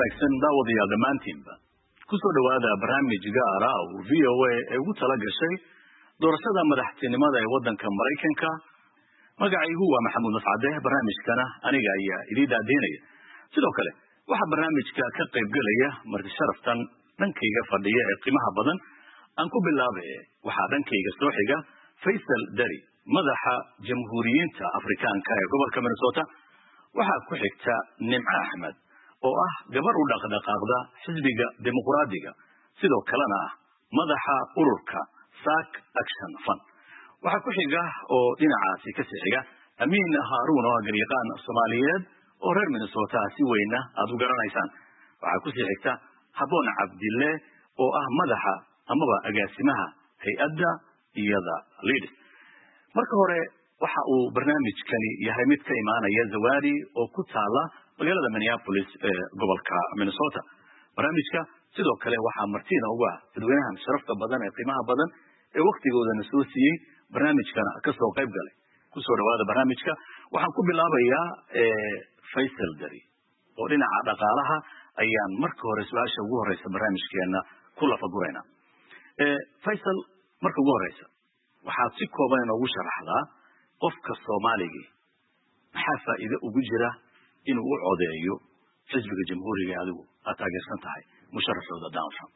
wanaagsan daawadayaal dhammaantiinba ku soo dhawaada barnaamij gaar ah oo VOA ay ugu tala gashay doorashada madaxtinimada ee waddanka Mareykanka. magacaygu waa Maxamuud Mascade. barnaamijkana aniga ayaa idin daadinaya. sidoo kale waxa barnaamijka ka qayb galaya marti sharaftan dhankayga fadhiya ee qiimaha badan. aan ku bilaabay waxa dhankayga soo xiga Faisal Dari, madaxa Jamhuuriyiinta Afrikaanka ee gobolka Minnesota. waxa ku xigta Nimca Ahmed oo ah gabar u dhaqdhaqaaqda xisbiga dimuqraadiga, sidoo kalena ah madaxa ururka SAC Action Fund. waxa ku xiga oo dhinacaasi ka xiga Amin Harun oo garyaqaan Soomaaliyeed oo reer Minnesota si weyna aad u garanaysaan. waxa ku xigta Habboon Cabdille oo ah madaxa amaba agaasimaha hay'adda iyada Leeds. marka hore waxa uu barnaamijkani yahay mid ka imaanaya Zawadi oo ku taala magaalada Minneapolis ee gobolka Minnesota. barnaamijka sidoo kale waxaa martiina uga dadweynaha sharafta badan ee qiimaha badan ee waqtigoodana soo siiyey barnaamijkana ka soo qayb galay. ku soo dhawaada barnaamijka. waxaan ku bilaabayaa Faisal Dari oo dhinaca dhaqaalaha ayaan marka hore su'aasha ugu horeysa barnaamijkeena ku lafaguraynaa. Faisal, marka ugu horeysa waxaad si kooban inoogu sharaxdaa qofka Soomaaliga maxaa faa'iido ugu jira inuu u codeeyo xisbiga jamhuuriga adigu aad taageersan tahay musharaxooda Donald Trump.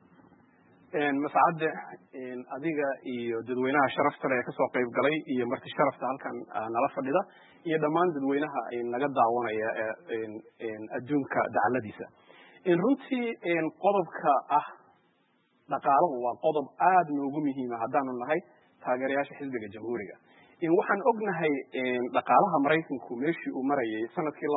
Mascade, adiga iyo dadweynaha sharafta leh ka soo qayb galay iyo marti sharafta halkan nala fadhida iyo dhammaan dadweynaha naga daawanaya adduunka dacaladiisa. runtii qodobka ah dhaqaaluhu waa qodob aad noogu muhiim ah haddaanu nahay taageerayaasha xisbiga jamhuuriga. waxaan ognahay dhaqaalaha Mareykanku meeshii uu marayay sanadkii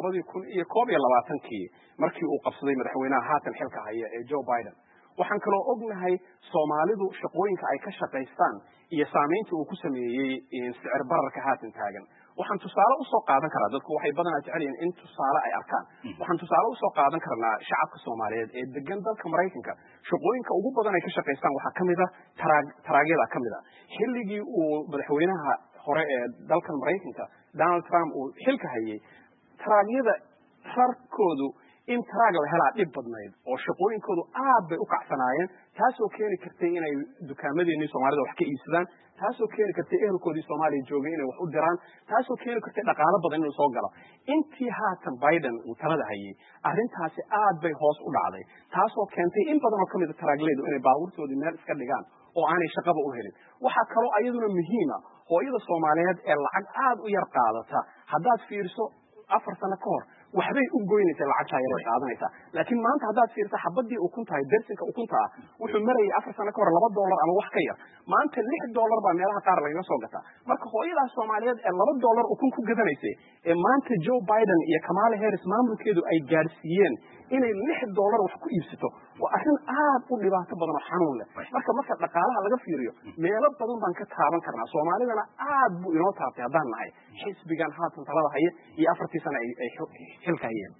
2021 markii uu qabsaday madaxweynaha haatan xilka haya ee Joe Biden. waxaan kaloo ognahay Soomaalidu shaqooyinka ay ka shaqaystaan iyo saameynta uu ku sameeyay sicir bararka haatan taagan. waxaan tusaale u soo qaadan karaa, dadku waxay badanaa jecel yihiin in tusaale ay arkaan. waxaan tusaale u soo qaadan karnaa shacabka Soomaaliyeed ee degan dalka Mareykanka. shaqooyinka ugu badan ay ka shaqaystaan waxaa kamid ah taraagyada kamid ah. xilligii uu madaxweynaha hore ee dalkan Mareykanka Donald Trump uu xilka hayay, taraagyada rarkoodu in taraag la helaa dhib badnayd oo shaqooyinkoodu aad bay u kacsanaayeen, taasoo keeni kartay inay dukaamadeenii Soomaalida wax ka iibsadaan, taasoo keeni kartay ehelkoodii Soomaaliya joogay inay wax u diraan, taasoo keeni kartay dhaqaale badan inuu soo galo. intii haatan Biden uu talada hayay, arrintaasi aad bay hoos u dhacday, taasoo keentay in badan oo kamid ah taraagleedu inay baabuurtoodii meel iska dhigaan oo aanay shaqaba u helin. waxaa kaloo ayaduna muhiima hooyada Soomaaliyeed ee lacag aad u yar qaadata, haddaad fiiriso 4 sano ka hor waxbay u goynaysaa lacagta yar ee qaadanaysa, laakiin maanta haddaad fiirto xabadii ukunta ay dersinka ukunta ah wuxuu marayay 4 sano ka hor $2 ama wax ka yar. maanta $6 baa meelaha qaar laga soo gataa. marka hooyadaas Soomaaliyeed ee $2 ukun ku gadanaysay ee maanta Joe Biden iyo Kamala Harris maamulkeedu ay gaarsiiyeen inay $6 wax ku iibsato, waa arrin aad u dhibaato badan oo xanuun leh. marka dhaqaalaha laga fiiriyo meelo badan baan ka taaban karnaa. Soomaalidana aad buu inoo taabtay haddaan nahay xisbigan haatan talada haya iyo 4 sano ay xilka hayeen.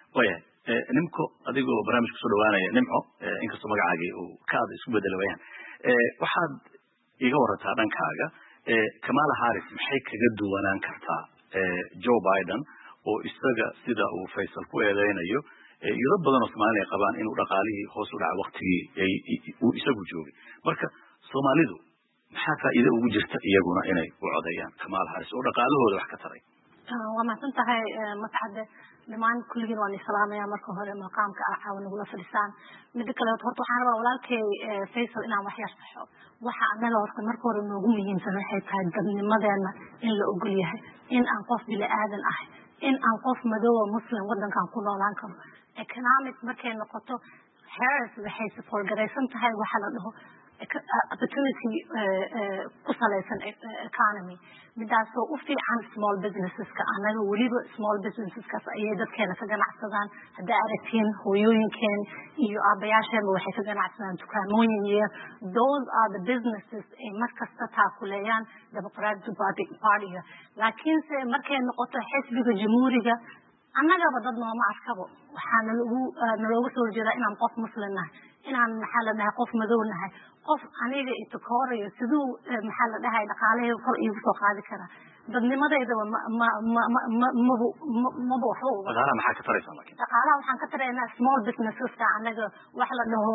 nimco adigoo barnaamijka soo dhawaanaya. nimco, inkastoo magacaagii uu kaada isku bedelo wayaan, waxaad iga warataa dhankaaga Kamala Harris maxay kaga duwanaan kartaa Joe Biden oo isaga sida uu Faisal ku eedeynayo iyo dad badan oo Soomaaliya qabaan inuu dhaqaalihii hoos u dhacay waqtigii uu isagu joogay. marka Soomaalidu maxaa faa'iido ugu jirta iyaguna inay u codeeyaan Kamala Harris oo dhaqaalahooda wax ka taray? waa mahadsan tahay Mascade. dhammaan kulligiin waan islaamaya marka hore maqaamka caawa nagula fadhisaan. midda kale horta waxaan rabaa walaalkay Faisal inaan wax yar saxo. waxa anaga horta marka hore noogu muhiimsan waxay tahay dadnimadeena in la ogol yahay, in aan qof bini aadan ah, in aan qof madow muslim wadankan ku noolaan karo. economic markay noqoto, Harris waxay support garaysan tahay waxa la dhaho opportunity ku salaysan economy, midaasoo u fiican small businesseska. anaga weliba small businesseskaas ayay dadkeena ka ganacsadaan. haddaa aragtiin hooyooyinkeen iyo aabayaasheenba waxay ka ganacsadaan dukaamooyin yar. those are the businesses ay markasta taakuleeyaan Democratic Party-ga. laakiinse markay noqoto xisbiga jamhuuriga, annagaba dad nooma arkabo. waxaa nalooga soo horjeedaa inaan qof muslim nahay, inaan maxaa la dhahay qof madow nahay, qof aniga itakorayo siduu maxaa la dhahay dhaqaalaheeda kor iigu soo qaadi kara. dadnimadayda maba waxba dhaqaalaha maxaa ka taraysaa laakiin dhaqaalaha waxaan ka taraynaa small businesseska anaga wax la dhaho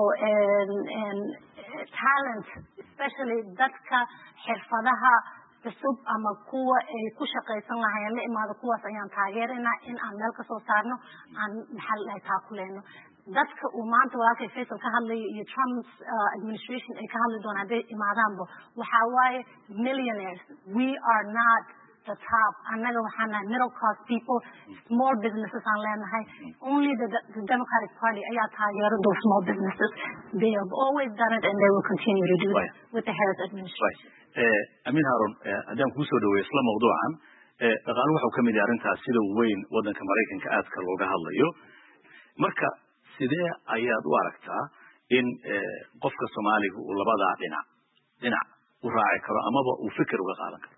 talent especially dadka xirfadaha cusub ama kuwa ay ku shaqaysan lahaayeen la imaado kuwaas ayaan taageeraynaa in aan meel kasoo saarno aan maxaa la dhahay taakuleyno dadka uu maanta walaalkay Faisal ka hadlayo iyo Trump's administration ay ka hadli doonaan hadday imaadaanba waxaa waaye millionaires we are not the top annaga waxaan nahay middle class people small businesses aan leenahay only the Democratic Party ayaa taageero those small businesses they have always done it and they will continue to do it with the Harris administration Amin Harun haddaan kuu soo dhaweeyo isla mawduucan dhaqaaluhu wuxuu ka mid yahay arrintaas sida weyn waddanka Maraykanka aadka looga hadlayo marka sidee ayaad u aragtaa in qofka Soomaaliga uu labada dhinac u raaci karo amaba uu fikir uga qaadan karo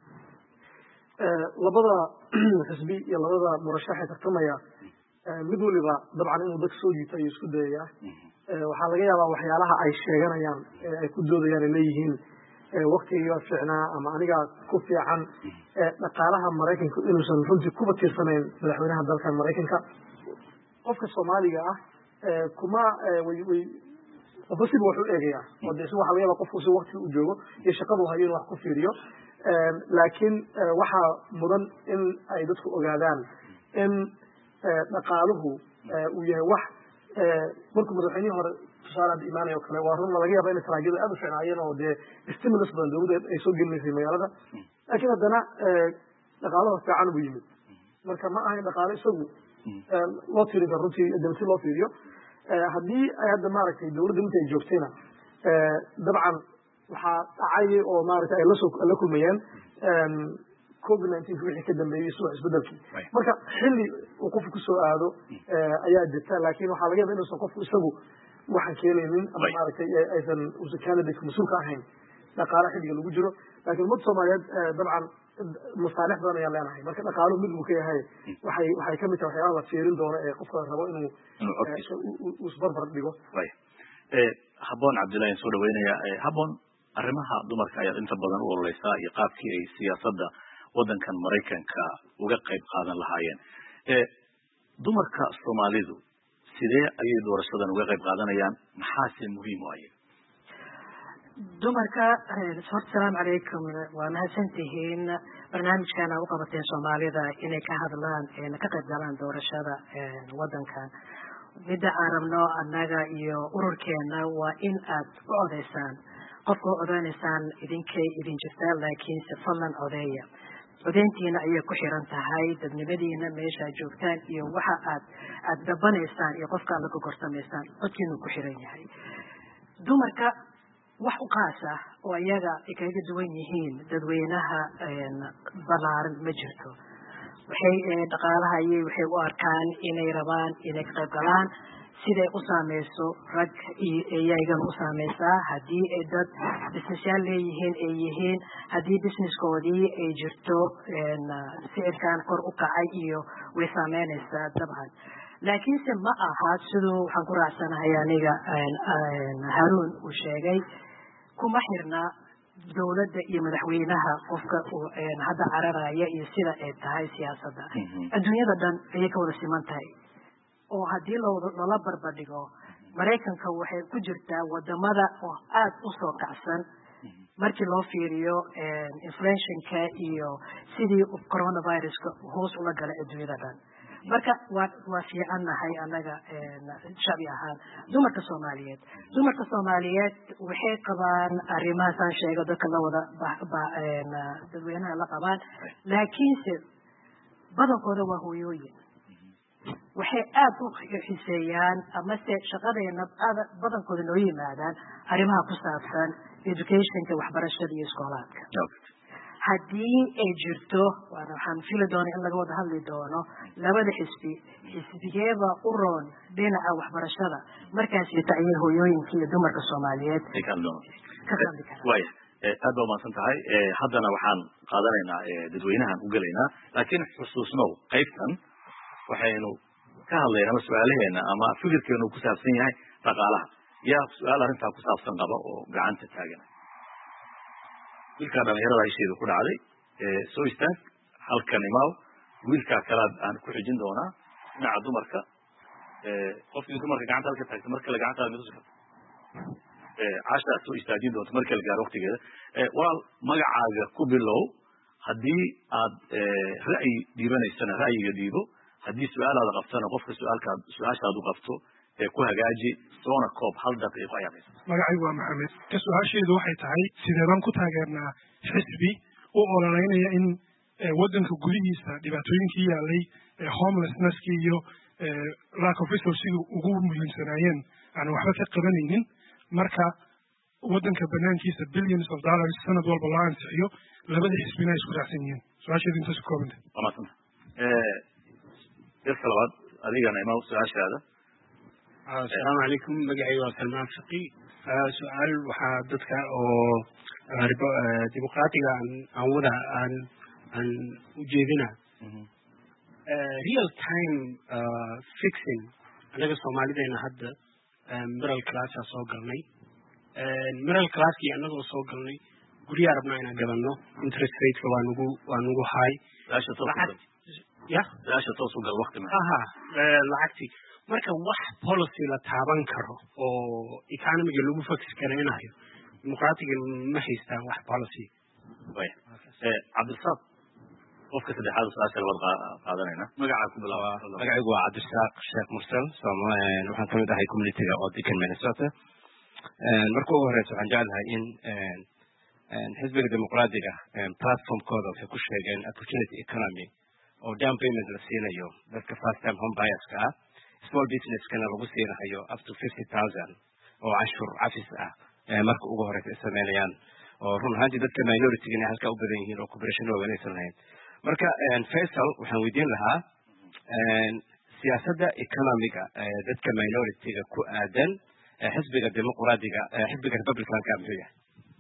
labada xisbi iyo labada murashax ee tartamaya mid waliba dabcan inuu dad soo jiito ayuu isku dayayaa waxaa laga yaabaa waxyaalaha ay sheeganayaan ay ku doodayaan ay leeyihiin waqtigiiba fiicnaa ama anigaa ku fiican dhaqaalaha Maraykanka inuusan runtii kuba tiirsanayn madaxweynaha dalkan Maraykanka qofka Soomaaliga ah kuma qofka si wuxuu eegaya oo de waxa laga yaabaa qofku si waqti u joogo iyo shaqadu hayo inuu wax ku fiiriyo laakiin waxa mudan in ay dadku ogaadaan in dhaqaaluhu uu yahay wax markuu madaxweynihii hore tusaale imaanayo kale waa run laga yaabaa in taraajida aad u fiicnaayeen oo dee stimulus badan dowladda ay soo gelinaysay magaalada laakiin haddana dhaqaaluhu fiican buu yimid marka ma ahayn dhaqaale isagu loo tiri karo runtii damti loo fiiriyo haddii ay hadda maaragtay dowladda inta ay joogtayna dabcan waxaa dhacay oo maaragtay ay la kulmayeen COVID-19 wixii ka dambeeyay suuq isbedelkii marka xilli uu qofku ku soo aado ayaa jirta laakiin waxaa laga yaabaa inuusan qofku isagu waxaan keenaynin ama maaragtay aysan uusan candidate mas-uulka ahayn dhaqaale xilliga lagu jiro laakiin ummad Soomaaliyeed dabcan masaalix badan ayaan leenahay marka dhaqaaluhu mid buu ka yahay waxay ka mid tahay waxyaalaha la fiirin doono ee qofka rabo inuu isbarbar dhigo habboon Cabdullaahi soo dhaweynaya habboon arrimaha dumarka ayaa inta badan u ololeysaa iyo qaabkii ay siyaasadda waddankan Maraykanka uga qayb qaadan lahaayeen dumarka Soomaalidu sidee ayay doorashadan uga qayb qaadanayaan maxaase muhiim u ah dumarka assalaamu calaykum waa mahadsantihiin barnaamijkana u qabateen Soomaalida inay ka hadlaan ka qayb galaan doorashada waddankan midda aan rabno annaga iyo ururkeena waa in aad u odeysaan qofka u odaanaysaan idinkay idin jirtaan laakiinse fadlan odeeya codeyntiina ayay ku xiran tahay dadnimadiina meesha joogtaan iyo waxa aad dabanaysaan iyo qofka aad la gorgortamaysaan codkiinu ku xiran yahay dumarka wax u qaas ah oo iyaga ay kaga duwan yihiin dadweynaha balaaran ma jirto waxay dhaqaalaha waxay u arkaan inay rabaan inay ka qayb galaan siday u saameyso rag iyagan u saameysaa haddii ay dad businessyaal leeyihiin ay yihiin haddii businesskoodii ay jirto sicirkan kor u kacay iyo way saameynaysaa dabcan laakiinse ma aha siduu waxaan ku raacsanahay aniga Haruun uu sheegay kuma xirna dowladda iyo madaxweynaha qofka hadda cararaya iyo sida ay tahay siyaasadda adduunyada dhan ayay ka wada siman tahay oo haddii lala barbardhigo Maraykanka waxay ku jirtaa wadamada oo aad u soo kacsan markii loo fiiriyo inflationka iyo sidii coronaviruska hoos ula galay adduunyada dhan marka waa fiicannahay annaga shacbi ahaan dumarka Soomaaliyeed waxay qabaan arrimahaasaan sheego dadka la wada dadweynaha la qabaan laakiinse badankooda waa hooyooyin waxay aad u xiiseeyaan amase shaqadeena badankooda noo yimaadaan arrimaha ku saabsan educationka waxbarashada iyo iskoolaadka haddii ay jirto waxaan fili doona in laga wada hadli doono labada xisbigeeba u roon dhinaca waxbarashada markaasita ayay hooyooyinka iyo dumarka Soomaaliyeed ka hadli karaan aad baa umahadsan tahay haddana waxaan qaadanaynaa dadweynahan u gelaynaa laakiin xusuusnow qaybtan waxaynu ka hadlaynaa ama su-aalaheena ama fikirkeenu ku saabsan yahay dhaqaalaha yaa su-aal arrintaa ku saabsan qaba oo gacanta taagan wilkaa dhalinyarada isheedu ku dhacday soo istaag halkan imaaw wiilkaa kalaad aan ku xijin doonaa dhinaca dumarka qofkii dumarka gacanta halka taagta mar kale gacantaada mid usi casha aad soo istaajin doonto mar kale gaaro waqtigeeda walaal magacaaga ku bilow haddii aad ra'yi dhiibanaysana ra'yiga dhiibo haddii su-aalaada qabtana qofka su-aashaad u qabto ku hagaaji soona koob 1 daqiiqo ayaa haysa magacaygu waa maxamed ka su-aasheedu waxay tahay sidee baan ku taageernaa xisbi u ololeynaya in waddanka gudihiisa dhibaatooyinkii yaalay homelessnesskii iyo lack of resourcesiga ugu muhiimsanaayeen aan waxba ka qabanaynin marka waddanka banaankiisa billions of dollars sanad walba loo ansixiyo labada xisbina ay isku raacsan yihiin su-aasheedu intaas ku koobanta wamaasanta yarka labaad adigana imaa su-aashaada asalaamu calaykum magacayga waa salmaan fiqi su-aal waxaa dadka oo dimuqraatiga aan wada aan ujeedina real time fixing annaga soomaalidayna hadda middle classaa soo galnay middle classkii annagoo soo galnay guryaa rabnaa inaan gadanno interest rateka waa nugu high lacagtii marka wax policy la taaban karo oo economiga lagu fix garaynayo dimuqraatiga ma haystaan wax policy cabdisaaq qofka saddexaad su-aasha labaad qaadanayna magacaa ku bilaaba magacaygu waa cabdisaaq sheekh mursal waxaan kamid ahay communityga oo degan minnesota marka ugu horeysa waxaan jeclahay in xisbiga dimuqraadiga platformkooda waxay ku sheegeen opportunity economy oo down payment la siinayo dadka first time home buyerska ah small businesskana lagu siinahayo up to 50,000 oo canshuur cafis ah marka ugu horeysa ay sameynayaan oo run ahaantii dadka minority-ga inay halkaa u badan yihiin oo cooperation waaweyn aysan lahayn marka faisal waxaan weydiin lahaa siyaasadda economiga dadka minority-ga ku aadan xisbiga dimuqraadiga xisbiga republicanka muxuu yahay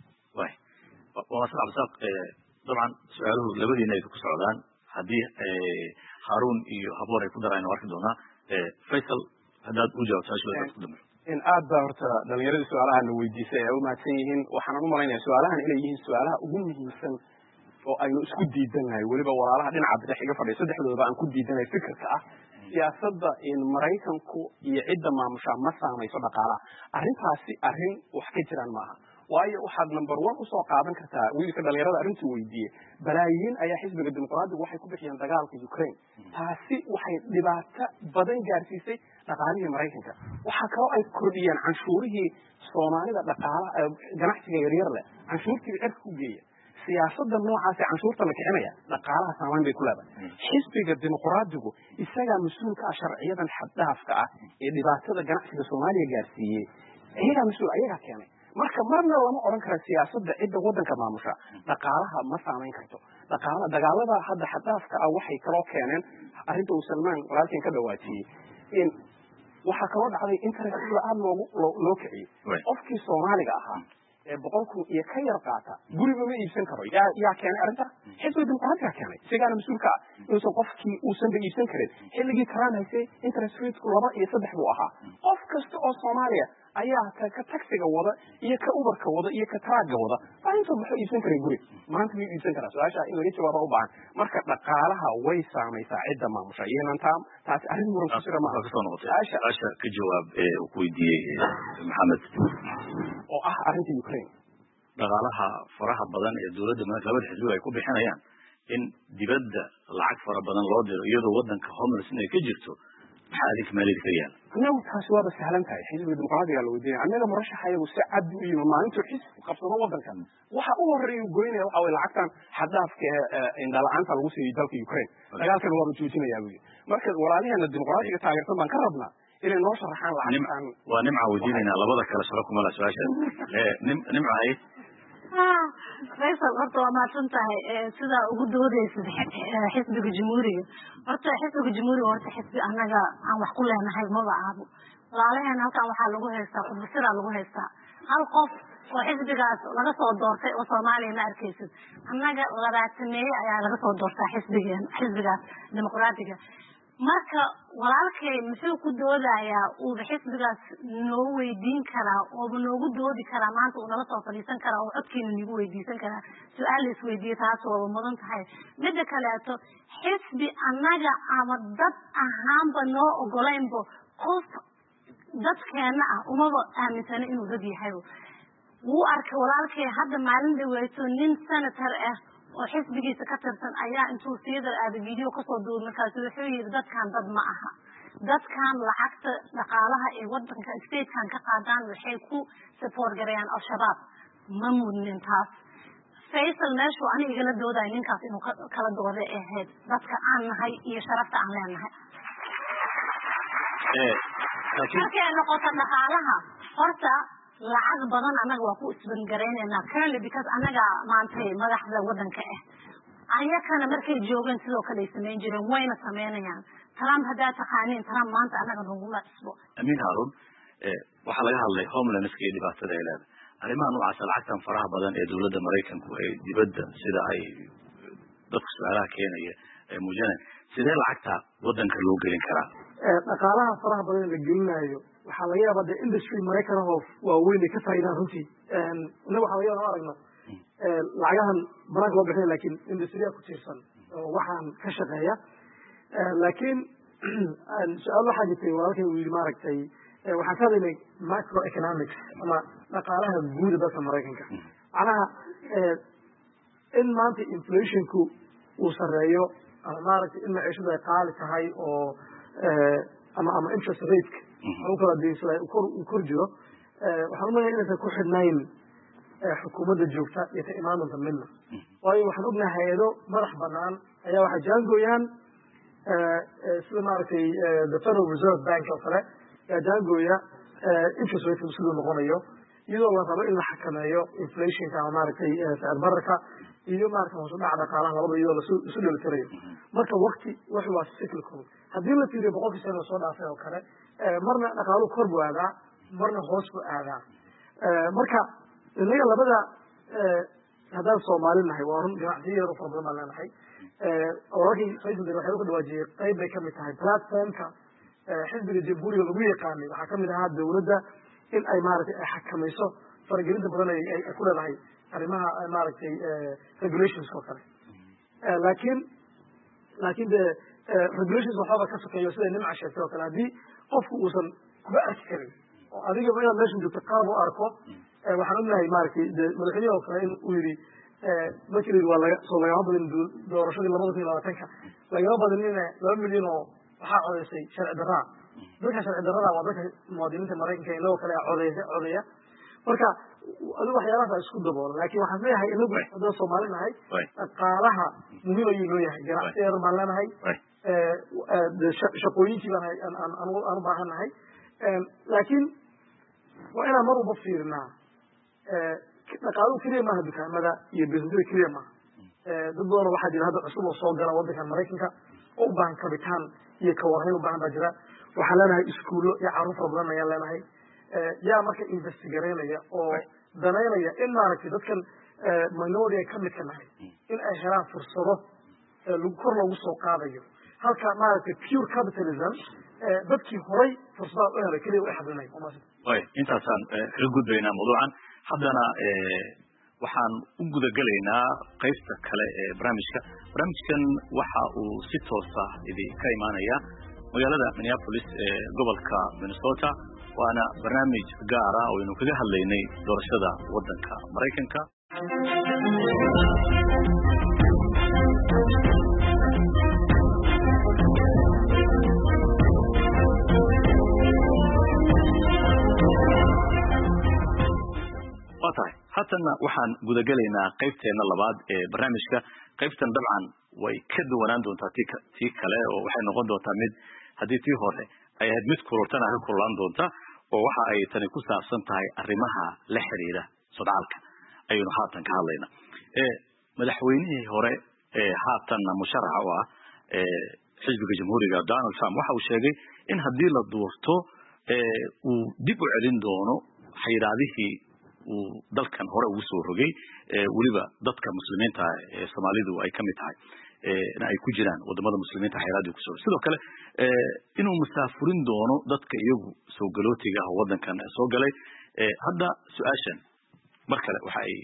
waa masal cabdisaaq dabcan su-aaluhu labadiina ay ku socdaan haddii haruun iyo haboor ay ku daraan arki doonaa faisal haddaad u jawaabto su-aasha ku dambeyo in aad baa horta dhalinyaradii su-aalaha na weydiisay ay u mahadsan yihiin waxaanan u malaynaya su-aalahan inay yihiin su-aalaha ugu muhiimsan oo aynu isku diidanahay weliba walaalaha dhinaca bidix iga fadhiya saddexdooda aan ku diidanahay fikirka ah siyaasadda in maraykanku iyo cidda maamushaa ma saamayso dhaqaalaha arrintaasi arrin wax ka jiraan maaha waayo waxaad number 1 usoo qaadan kartaa wiilka dhalinyarada arrintuu weydiiyey balaayiin ayaa xisbiga dimuqraadiga waxay ku bixiyeen dagaalka Ukraine taasi waxay dhibaato badan gaarsiisay dhaqaalihii maraykanka waxaa kaloo ay kordhiyeen canshuurihii soomaalida dhaqaalaha ganacsiga yaryar leh canshuurtii cirka ku geeya siyaasadda noocaas ee canshuurta la kicinaya dhaqaalaha saameyn bay ku leedahay xisbiga dimuqraadigu isagaa mas-uulka ah sharciyadan xad-dhaafka ah ee dhibaatada ganacsiga soomaaliya gaarsiiyey iyagaa mas-uul ayagaa keenay marka marna lama odhan karo siyaasadda cidda waddanka maamusha dhaqaalaha ma saamayn karto dagaalada hadda xad-dhaafka ah waxay kaloo keeneen arrinta uu salmaan walaalkeen ka dhawaajiyey in waxaa kaloo dhacday interest aad loo kiciyey qofkii soomaaliga ahaa ee 100,000 iyo ka yar qaata guriba ma iibsan karo yaa keenay arrinta xisbiga dimuqraadiga keenay isagaana mas-uulka ah inuusan qofkii uusan ba iibsan karin xilligii Trump haysay interest rateku 2 iyo 3 buu ahaa qof kasta oo Soomaaliya ayaa ka taxiga wada iyo ka uberka wada iyo ka traaga wada inta wuxuu iibsan karay guri maanta miyuu iibsan karaa su-aasha in laga jawaabo u baahan marka dhaqaalaha way saamaysaa cidda maamusha iyanan taas arrin muran ku jira maaha su-aasha ka jawaab uu ku weydiiyey maxamed oo ah arrinta Ukraine dhaqaalaha faraha badan ee dowladda maanta labada xisbi ay ku bixinayaan in dibadda lacag fara badan loo diro iyadoo waddanka homeless ay ka jirto maxaa adig maalid ka yaala annagu taasi waaba sahlan tahay xisbiga dimuqraadiga la weydiinaya annaga murashaxayagu si cad u yimi maalintuu xisbi qabsado waddankan waxa u horreeya uu goynaya waxa way lacagtan xaddaafka indhala-aanta lagu siiyey dalka Ukraine dagaalkan waaba joojinayaa buu yidhi marka walaaliheena dimuqraadiga taageersan baan ka rabnaa inay noo sharaxaan lacagtan waa nimca weydiinaynaa labada kale sharo kuma la su-aasha nimca hay faysal horta waa mahadsan tahay sidaa ugu doodaysid xisbiga jamhuuriga horta xisbiga jamhuuriga horta xisbi annaga aan wax ku leenahay maba aabo walaalaheena halkan waxaa lagu haystaa khudbasiraa lagu haystaa hal qof oo xisbigaas laga soo doortay oo soomaaliya ma arkaysid annaga 20 ayaa laga soo doortaa xisbigaas dimuqraadiga marka walaalkay muxuu ku doodayaa uu xisbigaas noo weydiin karaa oo noogu doodi karaa maanta uu nala soo fadhiisan karaa oo codkeena nagu weydiisan karaa su-aal la isweydiiyo taas waa mudan tahay midda kaleeto xisbi annaga ama dad ahaanba noo ogolaynbo qof dadkeena ah umaba aaminsana inuu dad yahay wuu arkay walaalkay hadda maalin dhaweyto nin senator ah oo xisbigiisa ka tirsan ayaa intuu siida aada video kasoo duubay markaas wuxuu yiri dadkan dad ma aha dadkan lacagta dhaqaalaha ee wadanka statekan ka qaadaan waxay ku support gareeyaan al-shabaab ma mudnin taas Faisal meeshu aniga igala dooday ninkaas inuu kala dooday ahayd dadka aan nahay iyo sharafta aan leenahay markay noqoto dhaqaalaha horta lacag badan anaga waa ku isbangareynayna currently because anaga maanta madaxda wadanka ayakana markay joogan sidoo kale ay sameyn jireen wayna sameynayaan Trump hadaa taqaaniin Trump maanta anaga naguma cusbo Amin Harun waxaa laga hadlay homelessness iyo dhibaatada ay leedahay arrimaha noocaas lacagtan faraha badan ee dawladda Mareykanku ay dibadda sida ay dadka su'aalaha keenaya ee muujinayaan sidee lacagta wadanka loo gelin karaa dhaqaalaha faraha badan la gelinayo waxaa laga yaabaa industry Mareykan waa weyn ka faa'iidaan runtii inaga waxaa laga yaabaa aragno lacagahan banaanka loo bixinayo laakiin industry ku tiirsan oo waxaan ka shaqeeya laakiin su-aal waxaa jirtay walaalkay uu yidhi maaragtay waxaan ka hadlaynay macroeconomics ama dhaqaalaha guud ee dalka Mareykanka macnaha in maanta inflationku uu sareeyo ama maaragtay in maciishadu ay qaali tahay oo ama interest rate uu kala deysay uu kor jiro waxaan u maleeyaa inaysan ku xidhnayn xukuumadda joogta iyo ta imaamada midna waayo waxaan ognahay hay'ado madax banaan ayaa waxay jaangooyaan sida maaragtay the Federal Reserve Bank oo kale ayaa jaangooya interest rate siduu noqonayo iyadoo la rabo in la xakameeyo inflationka ama maaragtay sicir bararka iyo maaragtay hoos u dhaca dhaqaalaha labada iyadoo lasu dheelitirayo marka waqti wax waa cyclical haddii la fiiriyo boqolkii sano soo dhaafay oo kale marna dhaqaaluhu kor buu aadaa marna hoos buu aadaa marka inaga labada haddaan Soomaali nahay waa run ganacsiyo yar oo fara badan baan leenahay walaalkii Faisal waxay uga dhawaajiyay qayb bay ka mid tahay platformka xisbiga jamhuuriga lagu yaqaanay waxaa kamid ahaa dawladda in ay maaragtay ay xakamayso faragelinta badan ay ku leedahay arrimaha maaragtay regulations oo kale laakiin de regulations waxaaba ka sokeeyo sida nimca sheegtay oo kale haddii qofku uusan kuba arki karin oo adigaba inaad meeshan joogto qaab u arko waxaan ognahay maaragtay madaxweynaha oo kale in uu yidhi markii waa lagama badin doorashadii 2020 lagama badinin 2 milyan oo waxaa codeysay sharci darraa dadka sharci darrada waa dadka muwaadiniinta Mareykanka ee loo kale codeeya marka adigu waxyaalahaas isku daboolan laakiin waxaan leeyahay inagu haddaan Soomaali nahay dhaqaalaha muhiim ayuu noo yahay ganacsi yar baan leenahay shaqooyinkii baan aan u baahannahay laakiin waa inaan mar walba fiirinaa dhaqaaluhu keliya maaha dukaamada iyo businesada keliya maaha dad badan waxaa jira hadda cusub oo soo gala wadankan Mareykanka oo u baahan kabitaan iyo kawarhayn u baahan baa jira waxaan leenahay iskuulo iyo carruur fara badan ayaan leenahay yaa marka investigareynaya oo danaynaya in maaragtay dadkan minority ay ka midka nahay in ay helaan fursado kor loogu soo qaadayo halka maaragtay pure capitalism dadkii horay fursadaha u helay keliya u xadrinay intaasaan kaga gudbaynaa mawduucan haddana waxaan u gudagelaynaa qaybta kale ee barnaamijkan waxa uu si toos ah idinka imaanaya magaalada Minneapolis ee gobolka Minnesota waana barnaamij gaar ah oo aynu kaga hadlaynay doorashada wadanka Mareykanka haddana waxaan gudagelaynaa qaybteena labaad ee barnaamijka qaybtan dabcan way ka duwanaan doontaa tii kale oo waxay noqon doontaa mid haddii tii hore ay ahayd mid kulultana ka kululaan doonta oo waxa ay tani ku saabsan tahay arrimaha la xiriira sodcaalka ayaynu haatan ka hadlaynaa madaxweynihii hore ee haatanna musharaxa u ah xisbiga jamhuuriga Donald Trump waxa uu sheegay in haddii la doorto uu dib u celin doono xayiraadihii uu dalkan hore ugu soo rogay waliba dadka muslimiinta ee Soomaalidu ay kamid tahay ay ku jiraan wadamada muslimiinta xayiraadii ku soo sidoo kale inuu musaafurin doono dadka iyagu soo galootiga ah wadankan soo galay hadda su'aashan mar kale waxa ay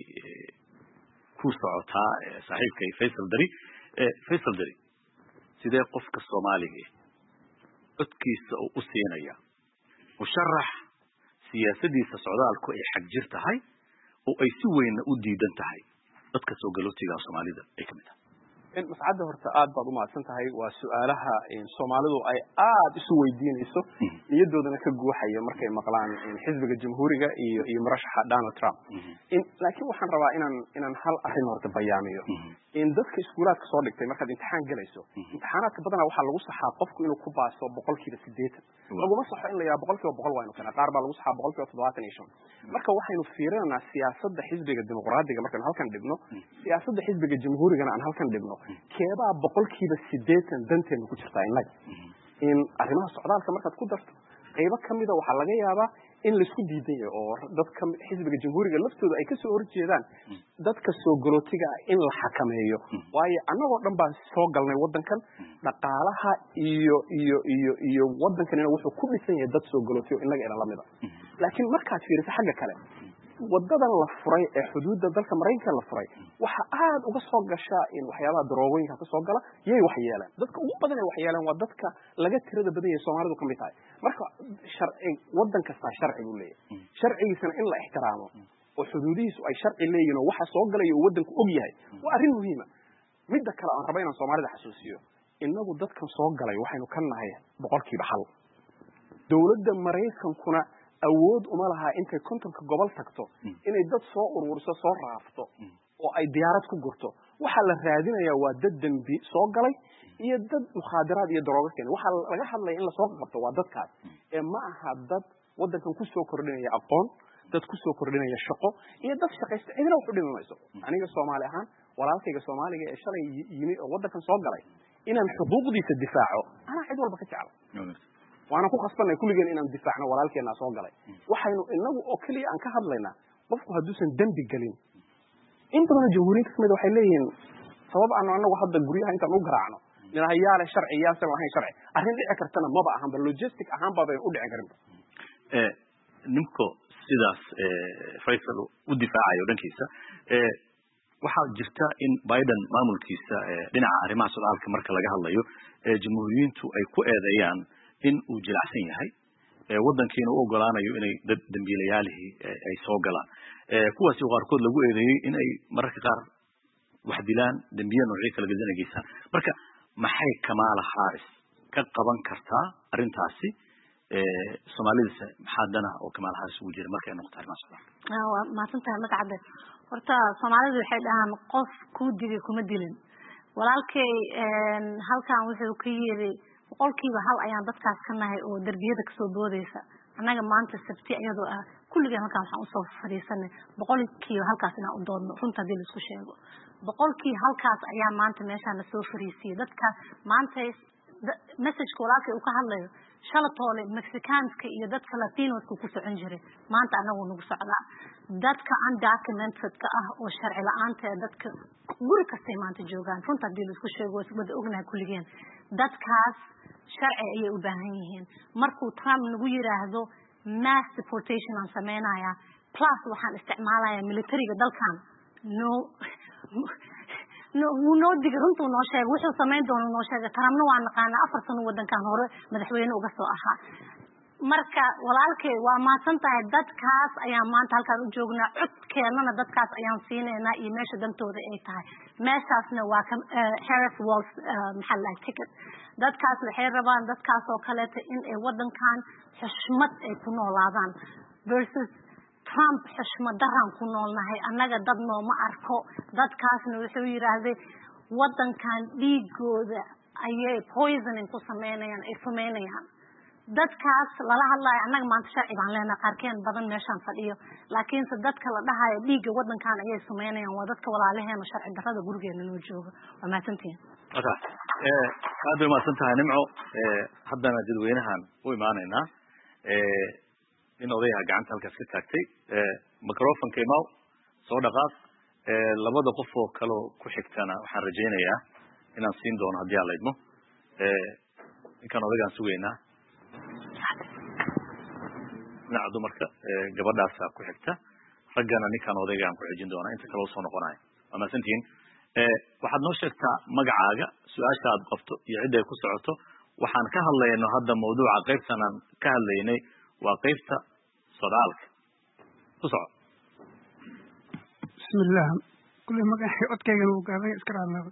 ku socotaa saaxiibkay Faisal Dari sidee qofka Soomaaliga codkiisa u siinaya musharax siyaasadiisa socdaalku ay xaq jirtahay oo ay si weyn u diidan tahay dadka soo galootiga Soomaalida ay kamid ah mas'aada horta aad baad u mahadsan tahay waa su'aalaha Soomaalidu ay aad isu weydiinayso iyadoodana ka guuxaya markay maqlaan xisbiga jamhuuriga iyo murashaxa Donald Trump laakiin waxaan rabaa inaan hal arrin horta bayaamiyo in dadka iskuulaadka soo dhigtay markaad imtixaan galayso imtixaanaadka badanaa waxaa lagu saxaa qofku inuu ku baaso 80% laguma saxo in la yaa 100% waa inuu kana qaar baa lagu saxaa 75% marka waxaynu fiirinaynaa siyaasadda xisbiga dimuqraadiga markaan halkan dhigno siyaasadda xisbiga jamhuurigana aan halkan dhigno keebaa 80% danteena ku jirtaa in arrimaha socdaalka markaad ku darto qaybo kamida waxaa laga yaabaa in la isku diidan yahay oo dadka xisbiga jamhuuriga laftooda ay ka soo horjeedaan dadka soo galootiga in la xakameeyo waayo annagoo dhan baan soo galnay wadankan dhaqaalaha iyo wadankanina wuxuu ku dhisan yahay dad soo galootiyo inaga ila lamida laakiin markaad fiiriso xagga kale wadadan la furay ee xuduudda dalka Mareykanka la furay waxa aad uga soo gashaa in waxyaabaha daroogooyinka ka soo gala yay wax yeelaan dadka ugu badan ee wax yeelaan waa dadka laga tirada badan yahay Soomaalidu kamid tahay marka sharci wadan kasta sharci uu leeyahay sharcigiisana in la ixtiraamo oo xuduudihiisu ay sharci leeyihiin oo waxa soo galay oo wadanku og yahay waa arrin muhiim ah mid kale aan rabaa inaan Soomaalida xasuusiyo inagu dadkan soo galay waxaynu ka nahay 100% dawladda Mareykankuna awood uma laha intay kontonka gobol tagto inay dad soo ururiso soo raafto oo ay diyaarad ku gurto waxa la raadinayaa waa dad dambi soo galay iyo dad mukhaadaraad iyo daroogo keenay waxa laga hadlay in la soo qabto waa dadkaas ee ma aha dad wadankan ku soo kordhinaya aqoon dad ku soo kordhinaya shaqo iyo dad shaqaysta cidina wax u dhimayso aniga Soomaali ahaan walaalkayga Soomaaliga ee shalay yimi oo wadankan soo galay inaan xuquuqdiisa difaaco ana cid walba ka jecel waana ku qasbanay kulligeen inaan difaacno walaalkeena soo galay waxaynu inagu oo kaliya aan ka hadlaynaa qofku haduusan dambi galin in badan jamhuuriyadda kamid waxay leeyihiin sabab aan anagu hadda guryaha intaan u garaacno ninahayaale sharci yaasan waxay sharci arrin dhici kartana maba ahan ba logistic ahaan baa u dhici karin nimko sidaas Faisal u difaacayo dhankiisa waxaa jirta in Biden maamulkiisa dhinaca arrimaha socdaalka marka laga hadlayo jamhuuriyiintu ay ku eedeeyaan in uu jilicsan yahay wadankiina u ogolaanayo inay dad dambiilayaalihi ay soo galaan kuwaasi qaarkood lagu eedeeyay in ay mararka qaar wax dilaan dambiyo noocyo kala duwan geystaan marka maxay Kamala Harris ka qaban kartaa arintaasi Soomaalida maxaadana oo Kamala Harris ugu jira markay noqoto arrimaha socdaalka waa maasantahay magacada horta Soomaalidu waxay dhahaan qof ku dili kuma dilin walaalkay halkan wuxuu ka yiri boqolkiiba hal ayaan dadkaas ka nahay oo darbiyada ka soo boodaysa annaga maanta sabti iyadoo ah kulligeen halkaan waxaan u soo fariisanay boqolkiiba halkaas inaan u doodno runta hadii la isku sheego boqolkiiba halkaas ayaa maanta meeshaan la soo fariisiyay dadka maanta message walaalkay uu ka hadlayo shalatoole Mexicaanska iyo dadka Latinoska ku socon jiray maanta anagu nagu socdaa dadka undocumented ka ah oo sharci la'aanta dadka guri kasta maanta joogaan runta hadii la isku sheego wada ognahay kulligeen dadkaas sharci ayay u baahan yihiin markuu Trump nagu yiraahdo mass deportation aan sameynaya plus waxaan isticmaalayaa militariga dalkan no dig runtu noo sheeg wuxuu sameyn doono noo sheeg Trumpna waan naqaana 4 sano wadankan hore madaxweyne uga soo ahaa marka walaalkay waa maasantahay dadkaas ayaa maanta halkaan u joognaa codkeenana dadkaas ayaan siinayna iyo meesha dantooda ay tahay meeshaasna waa Harris Walls maxalla ticket dadkaas waxay rabaan dadkaas oo kale in ay wadankan xushmad ay ku noolaadaan versus Trump xushmad daran ku noolnahay annaga dad nooma arko dadkaasna wuxuu yiraahday wadankan dhiigooda ayay poisoning ku sameynayaan dadkaas lala hadlayo annaga maanta sharci baan leenahay qaarkeen badan meeshaan fadhiyo laakiin dadka la dhahayo dhiiga wadankan ayay sameynayaan waa dadka walaalaheena sharci darrada gurigeena noo jooga waa maasantiin aad bay maasantahay nimco haddana dadweynahan u imaanaynaa in odayaha gacanta halkaas ka taagtay microphone imaw soo dhaqaaq labada qof oo kale ku xigtana waxaan rajaynayaa inaan siin doono haddii aan laydmo ninkaan odagaan sugaynaa dhinaca dumarka gabadhaasa ku xigta raggana ninkaan odaygaan ku xijin doonaa inta kale usoo noqonayo waa mahadsantihiin waxaad noo sheegtaa magacaaga su-aasha aad qabto iyo cidda ay ku socoto waxaan ka hadlayno hadda mawduuca qaybtan aan ka hadlaynay waa qaybta sodaalka ku soco bismillah kulli magacay codkaygan uu gaabay iska raadnaa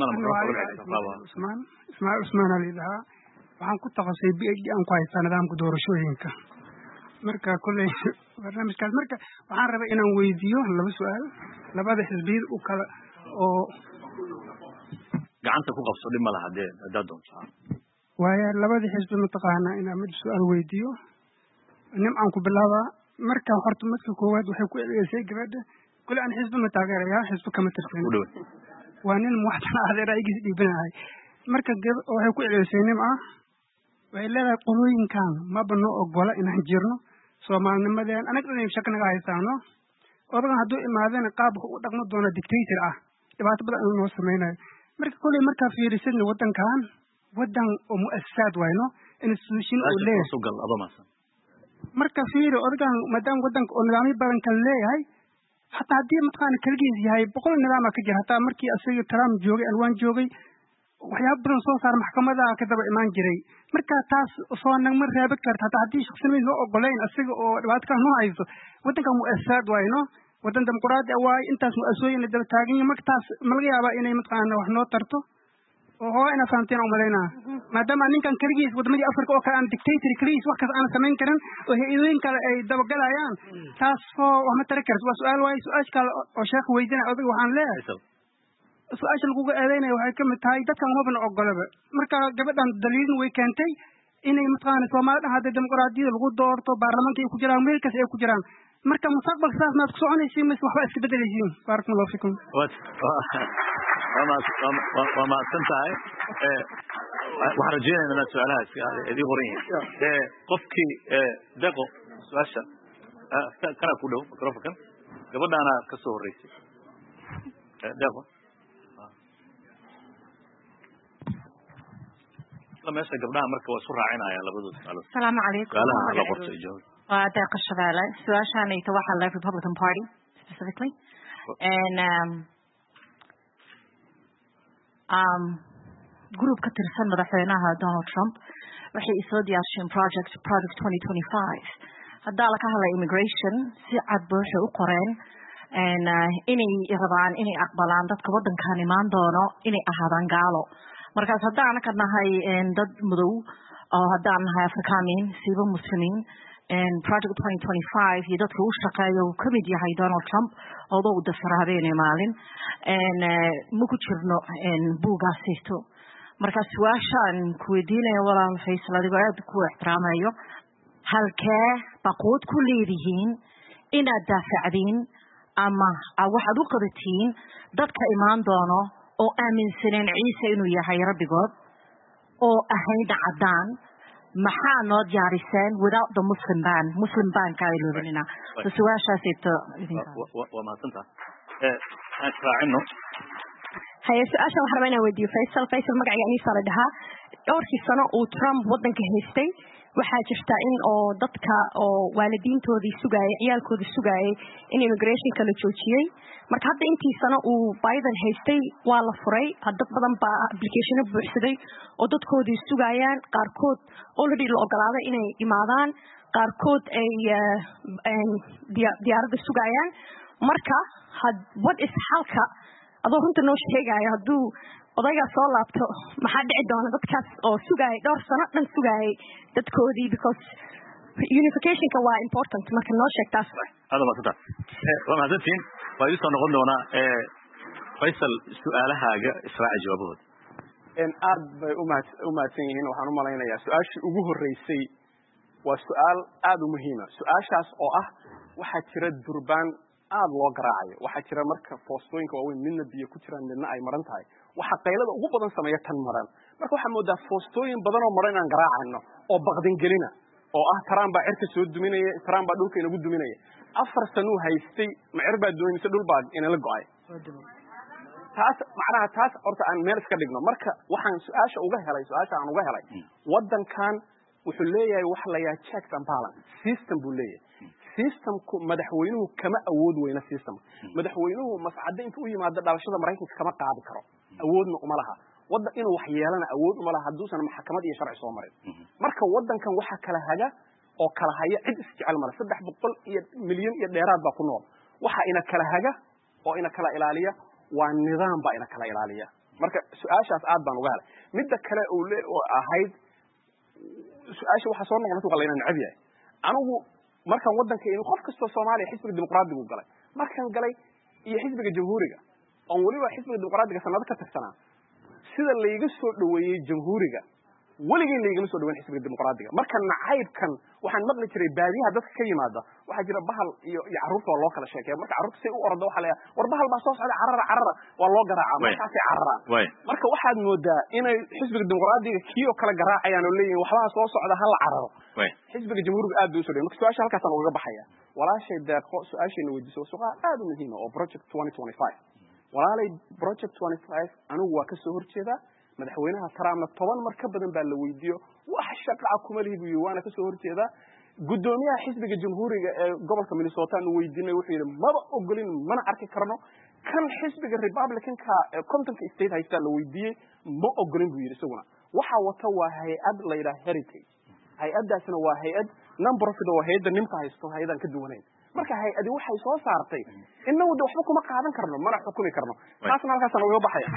ismaaciil cusmaan ali dhahaa waxaan ku taqasay PhD aan ku haystaa nidaamka doorashooyinka marka kulley barnaamijkaas marka waxaan rabay inaan weydiiyo laba su-aal labada xisbiyada u kala oo gacanta ku qabso dhib ma laha dee haddaad doonto waaya labada xisbi mataqaanaa inaan mid su-aal weydiiyo nimcaan ku bilaabaa marka horta marka koowaad waxay ku eedeysay gabadha kule aan xisbi ma taageerayaa xisbi kama tirsan waa nin muwaxdan adeer aygiis dhiibanahay marka waxay ku eedeysay nimca waxay leedahay qolooyinkan maba noo ogola inaan jirno soomaalinimadeen anaga dhan shaka naga haysaano odagan hadduu imaadana qaabka u dhaqmo doono dictator ah dhibaato badan inuu noo samaynayo marka kolley markaa fiirisadna waddankan waddan oo mu'asasaad wayno institution oo leeyahay marka fiiri odagan maadaama waddanka oo nidaamyo badan kala leeyahay hataa haddii mataqaana kaligiis yahay 100 nidaama ka jira hataa markii asaga Trump joogay alwaan joogay waxyaabo badan soo saar maxkamada ka daba imaan jiray marka taas soo nagma reebi karta hataa haddii shakhsiyadeed loo ogoleyn asaga oo dhibaato ka noo haysto waddanka mu'asasaad wayno waddan dimuqraadi ah waay intaas mu'asasooyin la daba taagan yahay marka taas ma laga yaabaa inay mataqaana wax noo tarto oo ina fahamteen oo maleynaa maadaama ninkan kaligiis waddamadii Afrika oo kale aan dictator kaligiis wax kaas aan samayn karin oo hay'adooyin kale ay dabagalayaan taas wax ma tari karto waa su'aal waay su'aash kale oo sheekh weydiinaya odaga waxaan leeyahay su'aasha lagu eedeynaya waxay ka mid tahay dadkan hubna ogolaba marka gabadhan daliilin way keentay inay mataqaana Soomaalida hadda dimuqraadiyada lagu doorto baarlamaanka ay ku jiraan meel kasta ay ku jiraan marka mustaqbalka saas ma ku soconaysiin mis waxba iska bedelaysiin barakallahu fikum waa mahadsan tahay waxaan rajeynaynaa inaad su-aalahaas idii qoran yihiin qofkii deqo su-aasha kana ku dhow microfonkan gabadhaana ka soo horreysay deqo meesha gabdhaha marka waa isu raacinayaan labadooda su'aalood asalaamu calaykum su'aalaha la qorto ijaab waa deeqa shabeelle su-aashaanayta waxaa leh Republican Party specifically and group ka tirsan madaxweynaha Donald Trump waxay soo diyaarsheen project 2025 hadda la ka hadlay immigration si cad buuxa u qoreen inay rabaan inay aqbalaan dadka waddankan imaan doono inay ahaadaan gaalo markaas haddaan ka nahay dad madow oo haddaan nahay Afrikaaniin siiba muslimiin project 2025 iyo dadka u shaqeeyo uu ka mid yahay Donald Trump oo uu dafaraadeen maalin ma ku jirno buugaasiisto marka su'aashan ku weydiinaya walaal Faysal adiga aad ku ixtiraamayo halkee baqood ku leedihiin inaad daafacdiin ama waxaad u qabatiin dadka imaan doono oo aaminsaneen Ciise inuu yahay rabbigood oo ahayd cadaan maxaa noo diyaariseen without the Muslim ban ka iloolinina su'aashaasita waa mahadsantahay aan raacino هاي السؤال شو هربنا ودي فيصل مقع يعني صار لها أوركي سنة وترامب وضن كهستي وحاجة إن أو ضدك أو والدين تودي سجاي عيال كودي سجاي إن immigration كله تشوشي مرت هذا إنتي سنة وبايدن هستي والله فري هذا بدن با application بحسدي وضد كودي سجايان قاركود already الأقرار إن إمادان قاركود أي ديار السجايان مركا هاد what is حالك adoo runta noo sheegaya hadduu odayga soo laabto maxaa dhici doona dadkaas oo sugayay dhowr sano dhan sugayay dadkoodii because unificationka waa important marka noo sheegtaas hada maasanta waa mahadsantiin waa idin soo noqon doonaa Faysal su'aalahaaga israaci jawaabahooda aad bay u mahadsan yihiin waxaan u malaynayaa su-aashii ugu horreysay waa su-aal aad u muhiima su-aashaas oo ah waxaa jira durbaan aad loo garaacayo waxaa jira marka foostooyinka waaweyn midna biyo ku jiraan midna ay maran tahay waxa qaylada ugu badan sameeya tan maran marka waxaa moodaa foostooyin badan oo maran inaan garaacayno oo baqdin gelina oo ah Trump baa cirka soo duminaya Trump baa dhulka inagu duminaya 4 sano haystay ma cir baa doonaysa dhul baa inala go'ay taas horta aan meel iska dhigno marka waxaan su-aasha aan uga helay wadankan wuxuu leeyahay wax la yahay checks and balance system buu leeyahay systemku madaxweynuhu kama awood weyna systemka madaxweynuhu mascade intuu u yimaado dhalashada Mareykanka kama qaadi karo awoodna uma laha wadan inuu wax yeelana awood uma laha haduusan maxkamad iyo sharci soo marin marka wadankan waxa kala haga oo kala haya cid isjecel mara 300 milyan iyo dheeraad baa ku nool waxa ina kala haga oo ina kala ilaaliya waa nidaam baa ina kala ilaaliya marka su-aashaas aad baan uga helay midda kale oo ahayd su-aasha waxa soo noqonaysa waa la inaan necab yahay anigu markaan wadanka in qof kasta Soomaaliya xisbiga dimuqraadiga uu galay markaan galay iyo xisbiga jamhuuriga oo waliba xisbiga dimuqraadiga sanad ka tirsanaa sida la iga soo dhaweeyay jamhuuriga waligii la iga soo dhaweeyay xisbiga dimuqraadiga marka nacaybkan waxaan maqli jiray baadiyaha dadka ka yimaada waxa jira bahal iyo caruurta loo kala sheekay marka caruurta si u ordo waxa la war bahal baa soo socda carara waa loo garaacaa markaas ay cararaan marka waxaad moodaa inay xisbiga dimuqraadiga kiyo kala garaacayaan oo leeyihiin waxba soo socda hal cararo xisbiga jamhuuriga aad buu soo dhaweeyay marka su'aasha halkaas aan uga baxaya walaashay deeqo su'aashayna weydiiso su'aal aad u muhiim ah oo project 2025 walaalay project 25 anigu waa ka soo horjeedaa madaxweynaha Trump 10 mar ka badan baa la weydiiyo wax shaqo kuma lihiyo waana ka soo horjeedaa gudoomiyaha xisbiga jamhuuriga ee gobolka Minnesota uu weydiinay wuxuu yiri maba ogolin mana arki karno kan xisbiga Republican-ka ee content state haysta la weydiiyay ma ogolin buu yiri isaguna waxa wata waa hay'ad la yiraahdo heritage hay'adaasna waa hay'ad number profit oo hay'adda nimka haysto hay'adan ka duwanayn marka hay'adi waxay soo saartay inuu waxba kuma qaadan karno mana xukumi karno taasna halkaas aan uga baxaya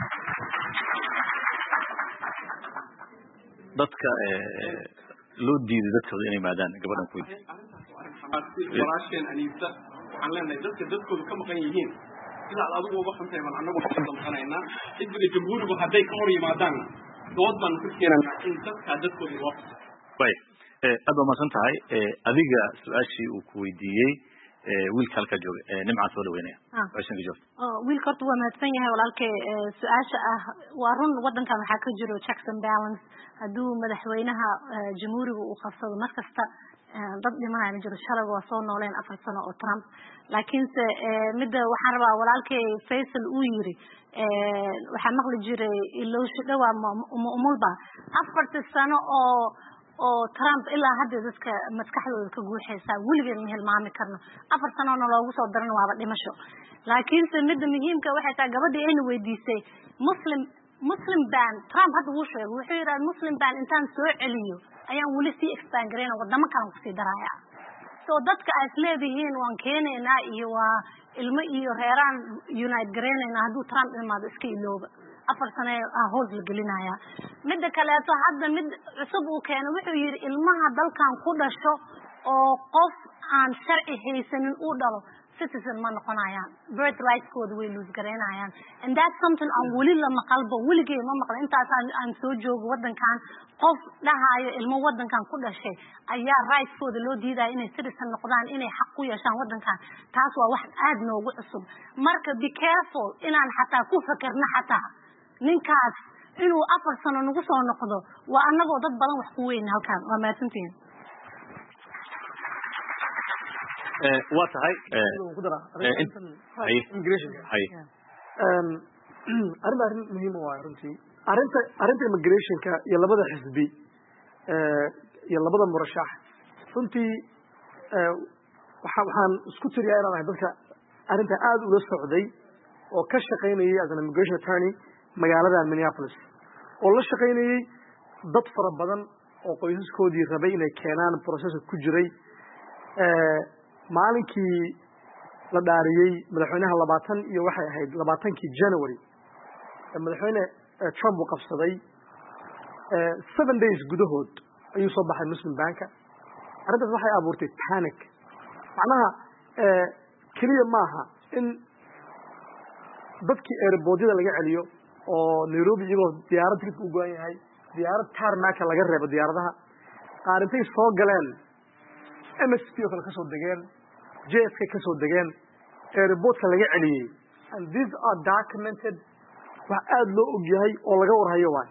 dadka loo diiday dadka inay maadaan gabadhan ku walaasheen Anisa waxaan leenahay dadkoodu ka maqan yihiin sida adigu uga xantay bal anagu waxaan damqanaynaa xisbiga jamhuurigu hadday ka hor yimaadaan dood baan ku keenanaa in dadkoodu loo way aad ma san tahay adiga su'aashii uu ku weydiiyay wiilka halka jooga nimca soo dhaweynaya waashan ka joogto wiilka horta waa mahadsan yahay walaalkay su'aasha waa run wadankan waxaa ka jiro checks and balance hadduu madaxweynaha jamhuuriga uu qabsado markasta dad dhimanaya ma jiro shalay waa soo nooleen 4 sano oo Trump laakiinse midda waxaan rabaa walaalkay Faisal uu yiri waxaa maqli jiray ilowsho dhawaa umulba 4 sano oo Trump ilaa hadda dadka maskaxdooda ka guuxaysa weligeed ma hilmaami karno 4 sano loogu soo daran waaba dhimasho laakiinse midda muhiimka waxay tahay gabadhii ayna weydiisay Muslim ban Trump hadda wuu sheegay wuxuu yiraahdaa Muslim ban intaan soo celiyo ayaan weli sii expand gareena wadamo kale ku sii daraya so dadka ay leeyihiin waan keenaynaa iyo waa ilmo iyo reeraan unite gareena hadduu Trump imaado iska ilooba 4 sano hoos la gelinaya midda kale hadda mid cusub uu keenay wuxuu yiri ilmaha dalkan ku dhasho oo qof aan sharci haysanin uu dhalo citizen ma noqonayaan birth rights kooda way lose gareynayaan and that's something aan weli la maqalba weligay ma maqal intaas aan soo joogo wadankan qof dhahayo ilmo wadankan ku dhashay ayaa rights kooda loo diidayo inay citizen noqdaan inay xaq u yeeshaan wadankan taas waa wax aad noogu cusub marka be careful inaan xataa ku fakarno xataa ninkaas inuu 4 sano nagu soo noqdo waa anagoo dad badan wax ku weyn halkan waa maasantiin waa tahay immigration arrin muhiim ah runtii arrinta immigrationka iyo labada xisbi iyo labada murashax runtii waxaan isku tiriyaa inaan ahay dadka arrinta aad ula socday oo ka shaqaynayay as an immigration attorney magaalada Minneapolis oo la shaqaynayay dad fara badan oo qoysaskoodii rabay inay keenaan process ku jiray maalinkii la dhaariyay madaxweynaha 20 iyo waxay ahayd 20kii January madaxweyne Trump uu qabsaday 7 days gudahood ayuu soo baxay Muslim Bank arrintaas waxay abuurtay panic macnaha kaliya maaha in dadkii airportyada laga celiyo oo Nairobi iyagoo diyaarad trip u go'an yahay diyaarad tarmac laga reebo diyaaradaha qaar intay soo galeen MSP oo kale ka soo degeen JFK ka soo degeen airportka laga celiyay and these are documented wax aad loo og yahay oo laga warhayo waay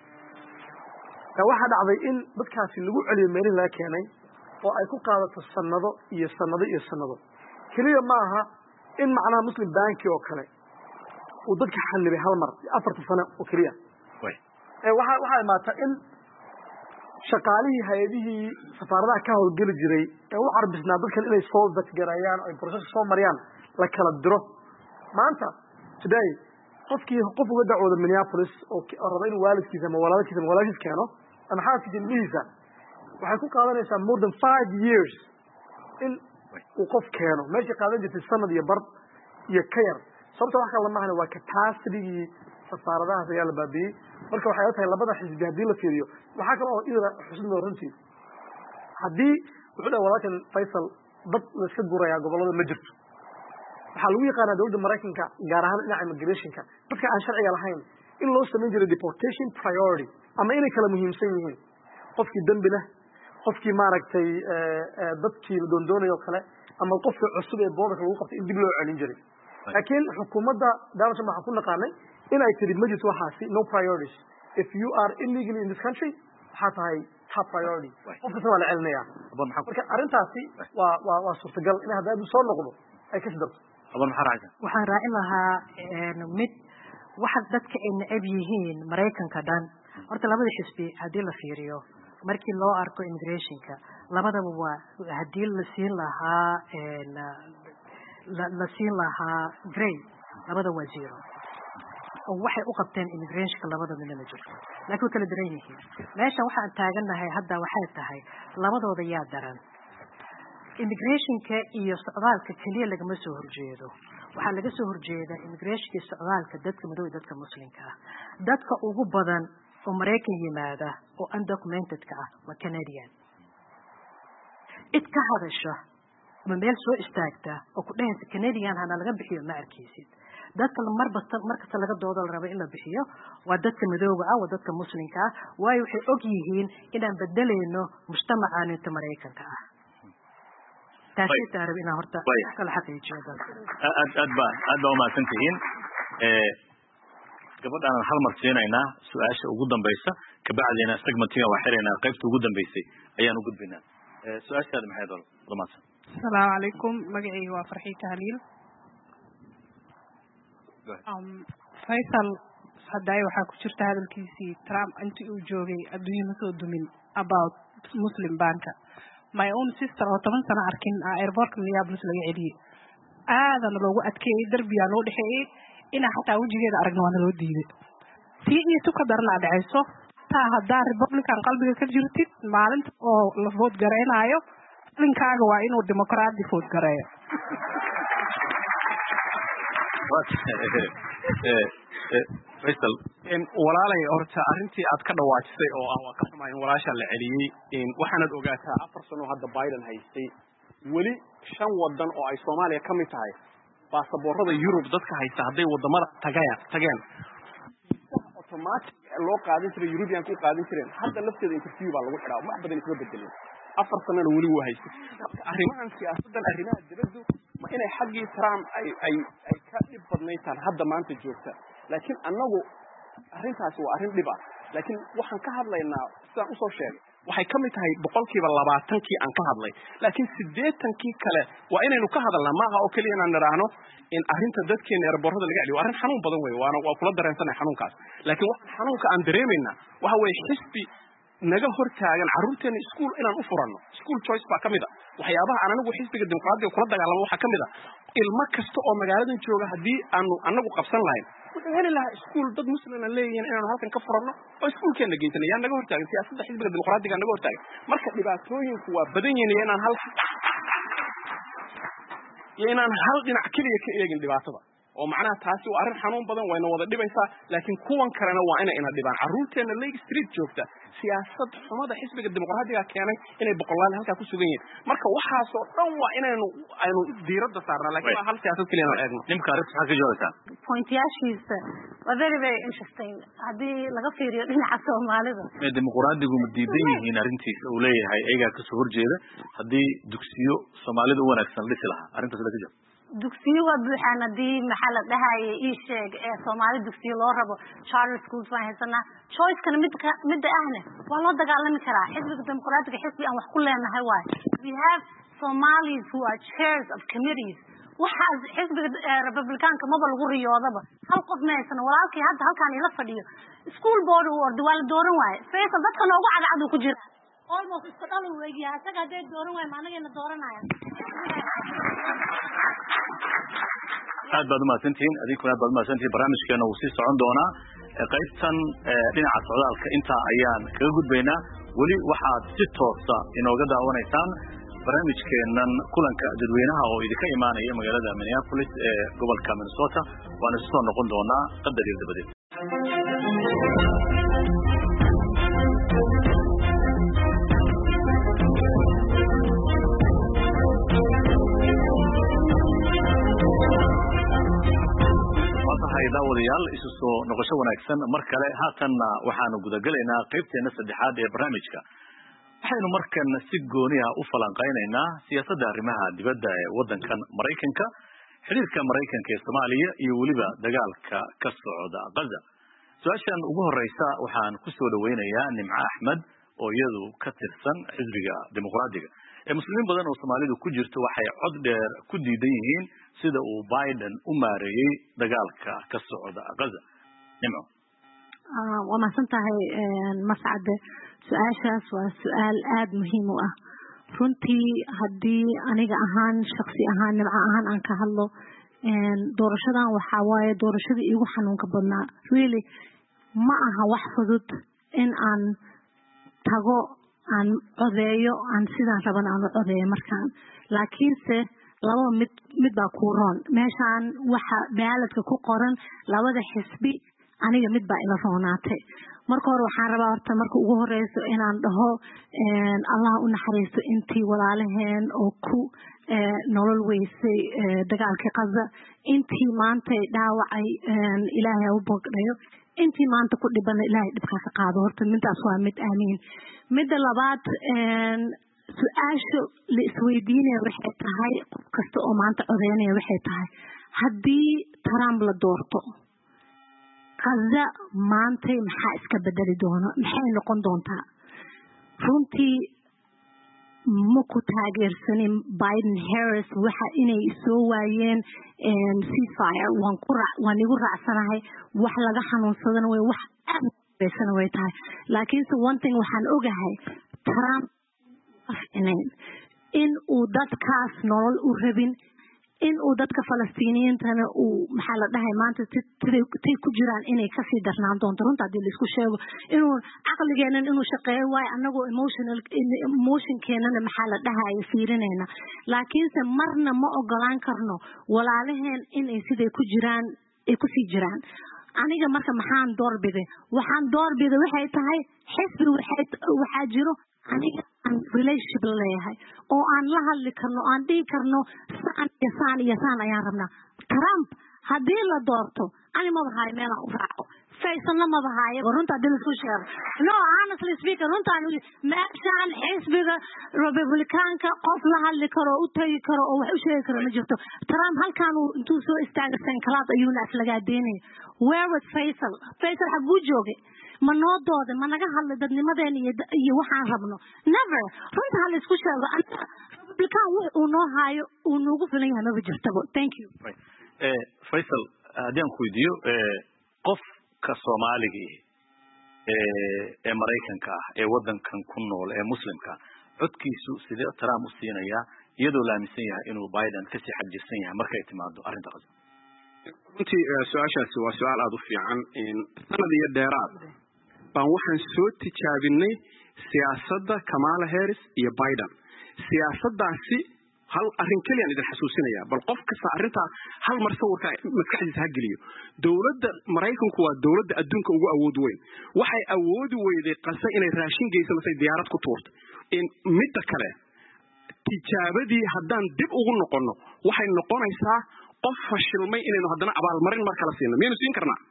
waxa dhacday in dadkaasi lagu celiyo meelihii laga keenay oo ay ku qaadato sanado iyo sanado iyo sanado kaliya maaha in macnaha Muslim Bank oo kale uu dadka xallibay hal mar 4 sano oo kaliya waxaa imaata in shaqaalihii hay-adihii safaaradaha ka howlgeli jiray ee u carbisnaa dadkan inay soo dadgarayaan oo ay process soo mariyaan la kala diro maanta today qof uga dacwooda Minneapolis oo raba inuu waalidkiisa ama walaalkiisa keeno ama xaaskiisa ilmihiisa waxay ku qaadanaysaa more than 5 years in uu qof keeno meesha qaadan jirtay sanad iyo bar iyo ka yar sababta wax kale ma ahna waa capacity safaaradaha ayaa la baabiyey marka waxay tahay labada xisbi hadii la fiiriyo waxa kale oo idara xusnimo runtii hadii wuxuu walaalkan Faisal dad la iska guraya gobolada ma jirto waxa lagu yaqaanaa dawladda Mareykanka gaar ahaan dhinaca immigration-ka dadka aan sharciga lahayn in loo sameeyo jiray deportation priority ama inay kala muhiimsan yihiin qofkii dambi leh qofkii maaragtay dadkii doondoonayo kale ama qofka cusub ee boorka lagu qabtay in dib loo celin jiray laakiin xukuumadda dawladda waxa ku naqaanay in ay tiri majlis waxaasi no priorities if you are illegally in this country waxa tahay top priority qofka soo la celinaya marka arintaasi waa suurtagal in hadda soo noqdo ay ka shidabto waxaan raacin lahaa mid waxa dadka ay necab yihiin Mareykanka dhan horta labada xisbi hadii la fiiriyo markii loo arko immigration-ka labadaba waa hadii la siin lahaa grade labada waa zero oo waxay u qabteen immigration-ka labada midna ma jirto laakiin kala daran yihiin meesha waxaan taaganahay hadda waxay tahay labadooda yaa daran immigration-ka iyo socdaalka kaliya lagama soo horjeedo waxaa laga soo horjeeda immigration-ka iyo socdaalka dadka madow iyo dadka muslimka ah dadka ugu badan oo Mareykan yimaada oo undocumented-ka ah waa Canadian idka hadasha ama meel soo istaagta oo ku dhahaysa Canadian hana laga bixiyo ma arkaysid dadka markasta laga doodo la rabo in la bixiyo waa dadka madowga ah waa dadka muslimka ah waayo waxay og yihiin inaan bedelayno mujtamacaanita Mareykanka ah taasi taarib ina horta kala xaqiijiyo aad baa uma santiin gabadhan hal mar siinayna su'aasha ugu dambaysa ka bacdina segmentiga waa xirayna qaybta ugu dambaysay ayaan u gudbinaa su'aashaada maxay dol dhamaas السلام عليكم مقعي وفرحي تهليل فيصل هداي waxaa ku jirta hadalkiisii Trump intii uu joogay adduunka soo dumin about Muslim banka my own sister oo 10 sano arkin airport Minneapolis laga celiyay aadan loogu adkeeyay darbiga loo dhaxeeyay in xataa wajigeeda aragna waa loo diiday tii iyo tuka darna dhacayso taa hadaa Republican qalbiga ka jirtid maalinta oo la vote gareynayo linkaaga waa inuu dimuqraadi vote gareeyo Faisal walaalay horta arintii aad ka dhawaajisay oo ah waa ka xumaa in walaasha la celiyay waxaanad ogaataa 4 sano hadda Biden haystay wali 5 wadan oo ay Soomaaliya ka mid tahay baasaboorada Europe dadka haysta haday wadamada tageen automatic loo qaadin jiray European ku qaadin jireen hadda lafteeda interview baa lagu xiraa wax badan isma bedelin 4 sano wali waa haystay arrimahan siyaasadan arrimaha dibadda ma inay xaqii Trump ay ka dib badnaytaan hadda maanta joogta laakiin annagu arrintaas waa arrin dhib ah laakiin waxaan ka hadlaynaa sidaan u soo sheegay waxay ka mid tahay 20% aan ka hadlay laakiin 80% kale waa inaynu ka hadalnaa maaha oo kaliya inaan niraahno in arrinta dadkeena airborada laga celiyo arrin xanuun badan weey waa kula dareensanahay xanuunkaas laakiin waxa xanuunka aan dareemayna waxa weey xisbi naga hortaagan caruurteena iskuul inaan u furanno school choice baa kamid ah waxyaabaha aan anagu xisbiga dimuqraadiga kula dagaalamo waxa kamid ah ilmo kasta oo magaaladan jooga hadii aanu anagu qabsan lahayn wuxuu heli lahaa iskuul dad muslim ah leeyihiin inaan halkan ka furanno oo iskuulkeena geysano yaa naga hortaagan siyaasadda xisbiga dimuqraadiga naga hortaagan marka dhibaatooyinku waa badan yihiin inaan hal dhinac kaliya ka eegin dhibaatada oo macnaha taasi waa arrin xanuun badan wayna wada dhibaysaa laakiin kuwan kalena waa inay ina dhibaan caruurteena Lake Street joogta siyaasad xumada xisbiga dimuqraadiga keenay inay boqolaal halka ku sugan yihiin marka waxaas oo dhan waa aynu diiradda saarnaa laakiin hal siyaasad kaliya aan eegno nimka arrinta waxa ka joogta pointyashiisa waa very interesting hadii laga fiiriyo dhinaca Soomaalida dimuqraadigu ma diidan yihiin arrintiisa uu leeyahay ayaga ka soo horjeeda hadii dugsiyo Soomaalida u wanaagsan dhisi lahaa arrintaas la jiro dugsiyo waa buuxaan hadii maxaa la dhahaayay ii sheeg ee Soomaali dugsiyo loo rabo charter schools waa haysana choice kana mid ahna waa loo dagaalami karaa xisbiga dimuqraadiga xisbi aan wax ku leenahay waay we have Somalis who are chairs of committees waxaas xisbiga republicaanka maba lagu riyoodaba hal qof ma haysan walaalkii hadda halkaan ila fadhiyo school board uu orday waa la dooran waaye Faisal dadka noogu cadcad uu ku jira almost isku dhal uu weegiyaa isaga hadday dooran waaye maanagayna dooranayaan aad baad umahadsantihiin adinkuna aad baad umahadsantihiin barnaamijkeena wuu sii socon doonaa qaybtan dhinaca socdaalka intaa ayaan kaga gudbaynaa weli waxaad si toosa inooga daawanaysaan barnaamijkeenan kulanka dadweynaha oo idinka imaanaya magaalada Minneapolis ee gobolka Minnesota waana soo noqon doonaa qadar yar dabadeed daawadayaal isu soo noqosho wanaagsan mar kale haatanna waxaanu gudagalaynaa qaybteena saddexaad ee barnaamijka waxaynu markan si gooni ah u falanqaynaynaa siyaasadda arrimaha dibadda ee waddankan Mareykanka xiriirka Mareykanka ee Soomaaliya iyo weliba dagaalka ka socda Gaza su'aashan ugu horeysa waxaan ku soo dhaweynayaa Nimco Axmed oo iyadu ka tirsan xisbiga dimuqraadiga ee muslimiin badan oo Soomaalidu ku jirto waxay cod dheer ku diidan yihiin sida uu Biden u maareeyay dagaalka ka socda Gaza Nimco waa mahadsantahay Mascade su'aashaas waa su'aal aad muhiim u ah runtii haddii aniga ahaan shakhsi ahaan Nimco ahaan aan ka hadlo doorashadan waxaa waaye doorashadii igu xanuunka badnaa really ma aha wax fudud in aan tago aan codeeyo aan sidaan raban aan u codeeyo markaan laakiinse laba mid baa ku roon meeshaan waxa baaladka ku qoran labada xisbi aniga mid baa ila roonaatay marka hore waxaan rabaa horta marka ugu horeyso inaan dhaho Allah u naxariisto intii walaalaheen oo ku nolol weysay dagaalkii Gaza intii maanta dhaawacay Ilaahay u bogdhayo intii maanta ku dhibana Ilaahay dhibka ka qaado horta midaas waa mid aamin midda labaad su'aasha la isweydiinaya waxay tahay qof kasta oo maanta codeynaya waxay tahay haddii Trump la doorto Gaza maanta maxaa iska bedeli doona maxay noqon doontaa runtii ma ku taageersanin Biden Harris waxa inay soo waayeen ceasefire waan igu raacsanahay wax laga xanuunsadana way wax aad beesana way tahay laakiinse one thing waxaan ogahay Trump in uu dadkaas nolol u rabin in uu dadka Falastiiniyiintana uu maxaa la dhahay maanta tay ku jiraan inay ka sii darnaan doonto runta hadii la isku sheego inuu aqligeenan inuu shaqeeyo way anagoo emotionkeena maxaa la dhahay fiirinayna laakiinse marna ma ogolaan karno walaalaheen inay siday ku jiraan ay ku sii jiraan aniga marka maxaan doorbiday waxaan doorbiday waxay tahay xisbi waxaa jiro aniga aan relationship leeyahay oo aan la hadli karno aan dhigi karno saan ayaan rabnaa Trump haddii la doorto ani ma bahay meel aan u raaco Faisalna ma bahay runta hadii la isku sheego no honestly speaking runta meeshaan xisbiga Republicaanka qof la hadli karo u tagi karo oo wax u sheegi karo ma jirto Trump halkaan uu intuu soo istaagay sankalaad ayuuna aslaga deynay where was Faisal xaguu joogay ma noo dooda ma naga hadlay dadnimadeen iyo waxaan rabno never runta hal isku sheego Republican uu noo haayo uu noogu filan yahay ma jirtaba thank you Faisal hadii aan ku weydiiyo qofka Soomaaliga ee Mareykanka ah ee wadankan ku nool ee muslimka codkiisu sidee Trump u siinaya iyadoo la aaminsan yahay inuu Biden ka sii xajirsan yahay marka ay timaado arrinta Gaza runtii su'aashaasi waa su'aal aad u fiican sanad iyo dheeraad baan waxaan soo tijaabinay siyaasadda Kamala Harris iyo Biden siyaasaddaasi hal arrin kaliya idin xasuusinaya bal qof kasta arrinta hal mar sawirka maskaxdiisa ha geliyo dawladda Mareykanku waa dawladda adduunka ugu awood weyn waxay awoodi weyday Gaza inay raashin geyso masay diyaarad ku tuurto in mid kale tijaabadii haddaan dib ugu noqono waxay noqonaysaa qof fashilmay inaynu haddana abaalmarin mar kale siino miyaynu siin karnaa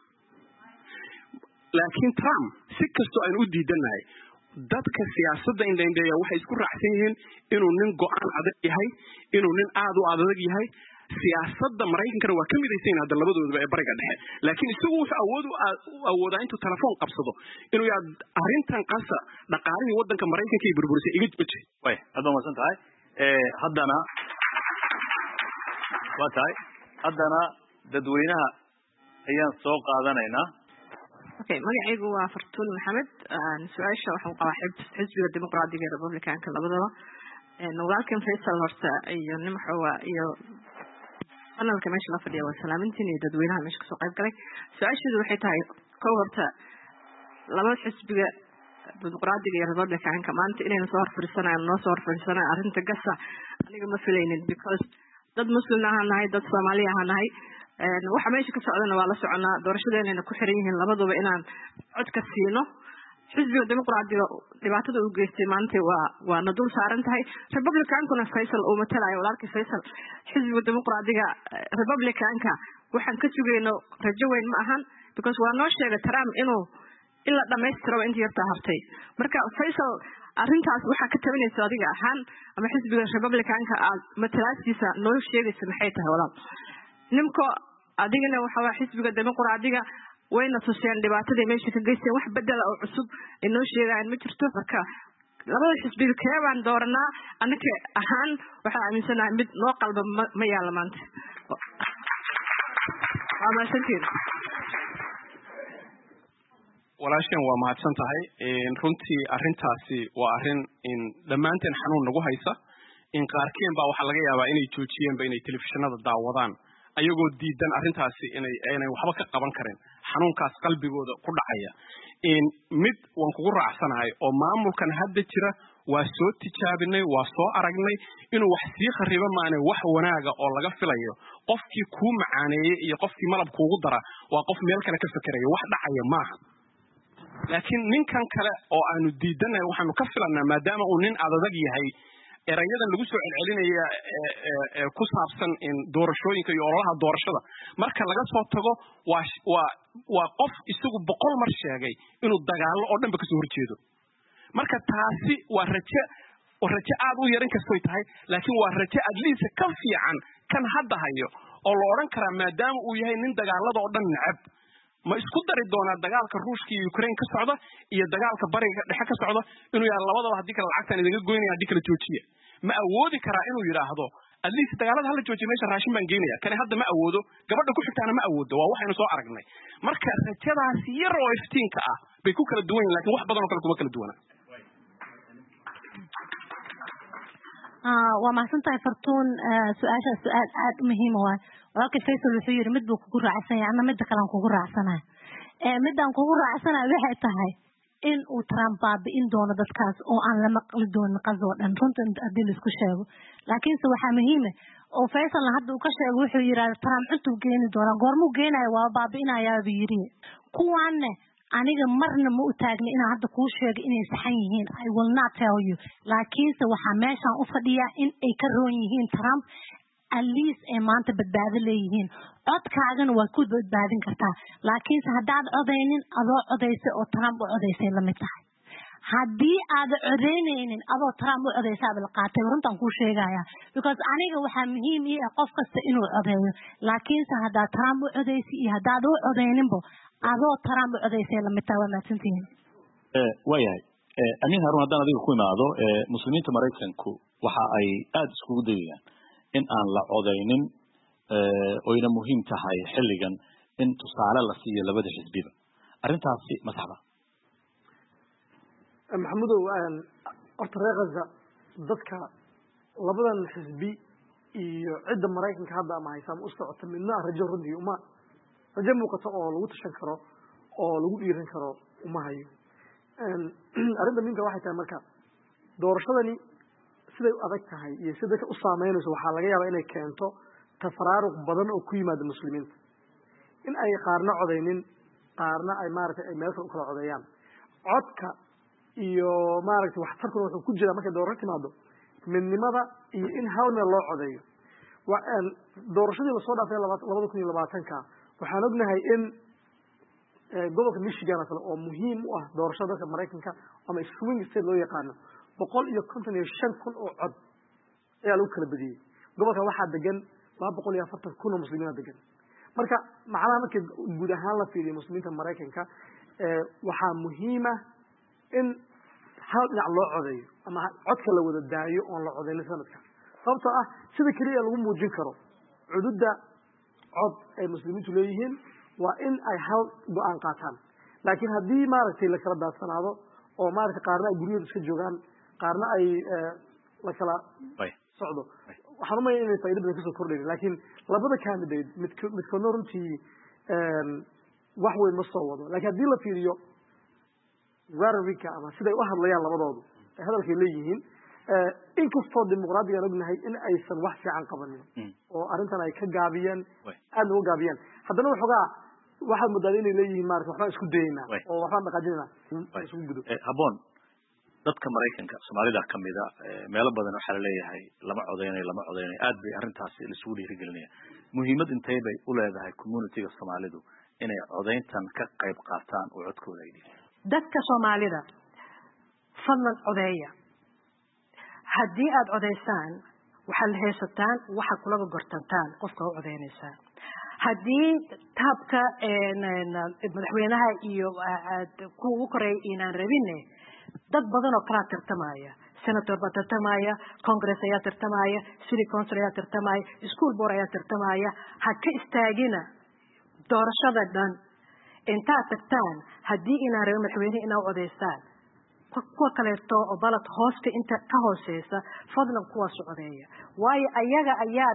laakiin Trump si kastoo aynu u diidanahay dadka siyaasadda indhaindheeya waxay isku raacsan yihiin inuu nin go'aan adag yahay inuu nin aad u adag yahay siyaasadda Mareykankana waa ka midaysan hadda labadooduba ee bariga dhexe laakiin isagu wuxuu awoodaa intuu telefoon qabsado inuu yaad arrintan Gaza dhaqaalihii waddanka Mareykanka ay burburisay iga jooji way hadda ma san tahay haddana waa tahay haddana dadweynaha ayaan soo qaadanaynaa. Okay, magacaygu waa Fartuun Maxamed. Su'aasha waxaan qabaa xisbiga dimuqraadiga ee Republicanka labadaba. Walaalkan Faisal horta iyo nimxowa iyo panelka meesha la fadhiyo waa salaamintiin iyo dadweynaha meesha kasoo qayb galay. Su'aasheedu waxay tahay kow horta laba xisbiga dimuqraadiga iyo Republicanka maanta inayna soo horfariisanayaan noo soo horfariisanayaan arrinta gasa aniga ma filaynin because dad muslim ahaan nahay dad Soomaali ahaan nahay waxa meesha ka socdana waa la soconaa doorashadeena ku xiran yihiin labaduba inaan cod ka siino xisbiga dimuqraadiga dhibaatada uu geystay maanta waa na dul saaran tahay Republicankuna Faisal oo matalayo walaalkii Faisal xisbiga dimuqraadiga Republicanka waxaan ka sugayno rajo weyn ma ahan because waa noo sheegay Trump inuu ila dhameystiro inta yarta hartay marka Faisal arrintaas waxa ka tabanaysa adiga ahaan ama xisbiga Republicanka aad matalaasiisa noo sheegaysa maxay tahay walaal nimko adigana waxa waa xisbiga dimuqraadiga wayna tuseen dhibaatada meesha ka geysteen wax bedel oo cusub inoo sheegaan ma jirto marka labada xisbiga keebaan dooranaa anaka ahaan waxa aaminsanahay mid noo qalba ma yaala maanta ama santiin walaashan waa mahadsan tahay runtii arrintaasi waa arrin in dhammaanteen xanuun nagu haysa in qaarkeen baa waxa laga yaabaa inay joojiyeenba inay telefishinada daawadaan ayagoo diidan arrintaasi inay waxba ka qaban karin xanuunkaas qalbigooda ku dhacaya mid waan kugu raacsanahay oo maamulkan hadda jira waa soo tijaabinay waa soo aragnay inuu wax sii khariba maane wax wanaaga oo laga filayo qofkii kuu macaaneeyey iyo qofkii malab kuugu dara waa qof meel kale ka fekeraya wax dhacaya maaha laakiin ninkan kale oo aanu diidanahay waxaanu ka filanaa maadaama uu nin adag yahay erayadan lagu soo celcelinaya ku saabsan in doorashooyinka iyo ololaha doorashada marka laga soo tago waa qof isagu 100 mar sheegay inuu dagaalo oo dhanba ka soo horjeedo marka taasi waa rajo aad u yarin kastoy tahay laakiin waa rajo at least ka fiican kan hadda hayo oo la oran karaa maadaama uu yahay nin dagaalada oo dhan necab ma isku dari doonaa dagaalka Ruushka iyo Ukraine ka socda iyo dagaalka bariga dhexe ka socda inuu yahay labadaba hadii kala lacagtan idaga goynaya hadii kala joojiya ma awoodi karaa inuu yiraahdo at least dagaalada hala joojiyo meesha raashin baan geynaya kan hadda ma awoodo gabadha ku xigtaana ma awoodo waa waxaynu soo aragnay marka rajadaas yar oo iftiinka ah bay ku kala duwan laakiin wax badan oo kale kuma kala duwana waa mahadsantahay Fartuun su'aasha su'aal aad muhiim ah walaalkii Faisal wuxuu yiri mid buu kugu raacsan yahay ama mid kale aan kugu raacsanahay midaan kugu raacsanahay waxay tahay in uu Trump baabi'in doono dadkaas oo aan la maqli doonin qasoo dhan runta hadii la isku sheego laakiin se waxa muhiim ah oo Faisal hadda uu ka sheego wuxuu yiraahdaa Trump intuu geeni doona goormuu geenayo waa baabi'inayaa buu yiri kuwaanne aniga marna ma u taagna inaan hadda kuu sheego inay saxan yihiin I will not tell you laakiinse waxa meeshan u fadhiya in ay ka roon yihiin Trump at least ay maanta badbaado leeyihiin codkaagana waa ku badbaadin kartaa laakiinse haddaad codaynin adoo codaysay oo Trump u codaysay la mid tahay haddii aad codaynaynin adoo Trump u codaysay la qaatay runtan kuu sheegaya because aniga waxaa muhiim ah qof kasta inuu codeeyo laakiinse haddaad Trump u codaysay iyo haddaad u codayninbo adoo Trump u codaysay la mid tahay waa maasantihiin waayahay aniga harun haddaan adiga ku imaado muslimiinta Mareykanku waxa ay aad iskugu dayayaan in aan la codaynin oyna muhiim tahay xilligan in tusaale la siiyo labada xisbiba arrintaasi ma saxda maxamudow horta reer Gaza dadka labadan xisbi iyo cidda Mareykanka hadda ama haysan u socota midna rajo runtii uma rajo muuqato oo lagu tashan karo oo lagu dhiiran karo uma hayo arrinta minka waxay tahay marka doorashadani siday adag tahay iyo sida ka u saameynayso waxa laga yaabaa inay keento tafraaruq badan oo ku yimaada muslimiinta in ay qaarna codaynin qaarna ay maaragtay ay meel kale u kala codeeyaan codka iyo maaragtay waxtarkuna wuxuu ku jiraa markay doorasho timaado midnimada iyo in hal meel loo codeeyo doorashadii lasoo dhaafay 2020ka waxaan ognahay in gobolka Michigan oo muhiim u ah doorashada dalka Mareykanka ama swing state loo yaqaano 155,000 oo cod ayaa lagu kala badiyay gobolka waxaa degan 240,000 oo muslimiin degan marka macnaha marka guud ahaan la fiiriyo muslimiinta Mareykanka waxaa muhiim ah in hal dhinac loo codeeyo ama codka la wada daayo oo la codeeyo sanadka sababtoo ah sida kaliya lagu muujin karo cududda cod ay muslimiintu leeyihiin waa in ay hal go-aan qaataan laakiin haddii maaragtay la kala daadsanaado oo maaragtay qaarna ay guryahooda iska joogaan qaarna ay la kala socdo waxaan umaya inay faa'ido badan kasoo kordhayn laakiin labada candidate midkoodna runtii wax weyn ma soo wado laakiin haddii la fiiriyo rhetorica ama siday u hadlayaan labadoodu ay hadalkay leeyihiin inkastoo dimuqraadiga aan ognahay in aysan wax fiican qabanin oo arrintan ay ka gaabiyeen aadna uga gaabiyeen haddana waxoogaa waxaad moodaa inay leeyihiin maarata waxbaan isku dayeynaa oo waxbaan dhaqaajinayna isugu gudo habboon dadka maraykanka soomaalida kamida meelo badan waxaa laleeyahay lama codeynayo aad bay arrintaasi laisugu dhiirigelinaya muhiimad intay bay u leedahay communityga soomaalidu inay codeyntan ka qayb qaataan oo codkooda ay dhiibtaan dadka soomaalida fadlan codeeya haddii aad codeysaan waxaad haysataan waxa kulaba gortantaan qofka u codeynaysaan haddii taabka madaxweynaha iyo kuwa ugu koreeya inaan rabine dad badan oo kalaa tartamaya senator baa tartamaya congress ayaa tartamaya city council ayaa tartamaya school board ayaa tartamaya ha ka istaagina doorashada dhan intaad tagtaan haddii inaan rabin madaxweyneha inaa codeysaan kuwa kaleeto oo balad hoosta inta ka hooseysa fadlan kuwaas codeeya waayo ayaga ayaa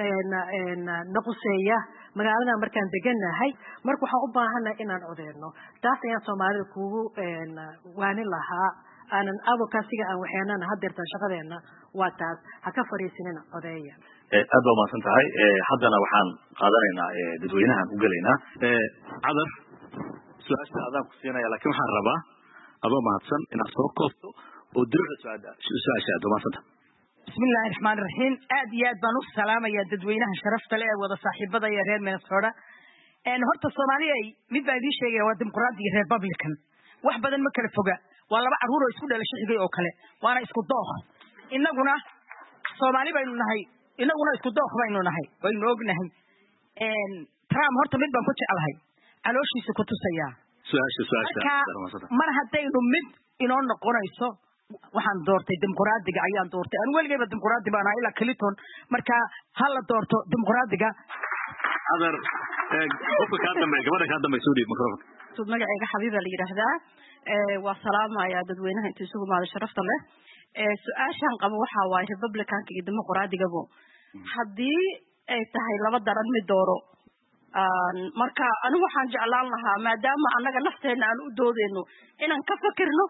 naquseeya magaalada markaan deganahay marka waxaan u baahanahay inaan codeyno taas ayaan soomaalida kugu waanin lahaa aanan advocacyga aan waxeenana hadeertaan shaqadeena waa taas ha ka fariisinina codeeya aad baa umahadsan tahay haddana waxaan qaadanaynaa dadweynahan u gelaynaa cadar su-aasha adaan ku siinaya laakiin waxaan rabaa adoo mahadsan inaad soo koobto oo dirida su-aasha aad umahadsanta bismillahi raxmaani raxiim aad iyo aad baan u salaamayaa dadweynaha sharafta leh ee wada saaxiibada iyo reer Minnesota horta Soomaaliya mid baa idin sheegaya waa dimuqraadi iyo republican wax badan ma kala foga waa laba caruur oo isku dhalashay xigay oo kale waana isku dooq inaguna Soomaali baynu nahay inaguna isku dooq baynu nahay waynu ognahay Trump horta mid baan ku jecelahay calooshiisa ku tusaya su-aasha mar haddaynu mid inoo noqonayso waxaan doortay dimuqraadiga ayaan doortay anu weligayba dimuqraadi baan ahaa ilaa Clinton marka ha la doorto dimuqraadiga adar qofka kaa dambeeya gabadha kaa dambeeya soo dhiib microphone magacayga xabiiba la yidhaahdaa waa salaamaya dadweynaha inta isugu maada sharafta leh su-aashaan qabo waxaa waaye republicanka iyo dimuqraadigabo haddii ay tahay laba daran mid dooro marka anigu waxaan jeclaan lahaa maadaama annaga nafteena aan u doodeyno inaan ka fakirno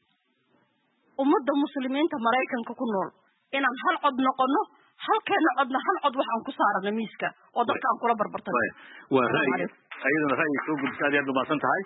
ummadda muslimiinta maraykanka ku nool inaan hal cod noqono halkeena codna hal cod waxaan ku saarana miiska oo dadka aan kula barbartano waa ra'yi ayadana ra'yi soo gudbisa aad iyo aad umahadsan tahay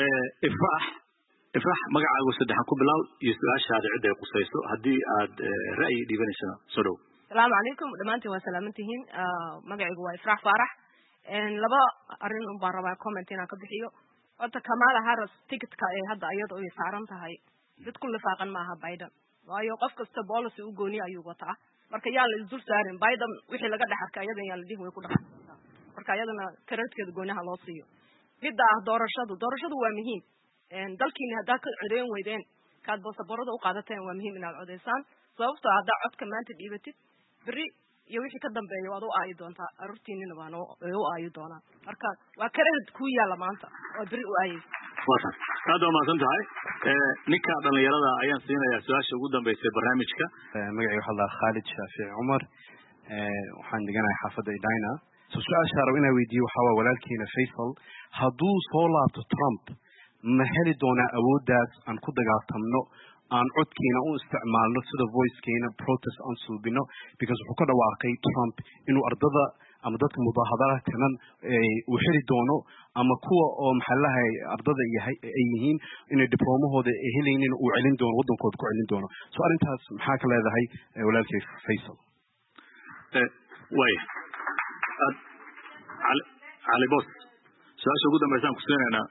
ifrax magacaagu saddexan ku bilow iyo su-aashaada cidda ay qusayso haddii aad ra'yi dhiibanaysana soo dhow asalaamu calaykum dhammaantiin waa salaamantihiin magacaygu waa ifrax faarax laba arrin baan rabaa comment inaan ka bixiyo horta Kamala Harris ticketka ee hadda iyada ay saaran tahay dad ku lifaaqan maaha Biden waayo qof kasta policy u gooni ayuu wataa marka yaa la dul saarin Biden wixii laga dhaxarka iyada yaa la dhihi way ku dhaxartaa marka iyadana kareedkeeda goonaha loo siiyo midda doorashadu waa muhiim dalkiina hadda ka codeyn weydeen kaad boosaboorada u qaadateen waa muhiim inaad codeysaan sababtoo hadda codka maanta dhiibatid bari iyo wixii ka dambeeya waad u aayi doontaa arurtiinina baan u aayi doonaa marka waa kareed ku yaala maanta oo bari u aayay aad waa mahadsan tahay ninka dhalinyarada ayaan siinayaa su-aasha ugu dambeysay barnaamijka magacay waxaa lahaa Khalid Shaafici Cumar waxaan deganahay xaafadda Edina su-aasha rabo inaan weydiiyo waxaa waa walaalkeena Faisal hadduu soo laabto Trump ma heli doonaa awooddaas aan ku dagaaltamno aan codkeena u isticmaalno sida voicekeena protest aan suubino because wuxuu ka dhawaaqay Trump inuu ardada ama dadka mudaaharaadkanan uu heli doono ama kuwa oo maxallaha ardada ay yihiin inay diplomahooda helaynin uu celin doono wadankooda ku celin doono so arrintaas maxaa ka leedahay walaalkay Faisal way Ali Boss su-aasha ugu dambeysaan ku siinaynaa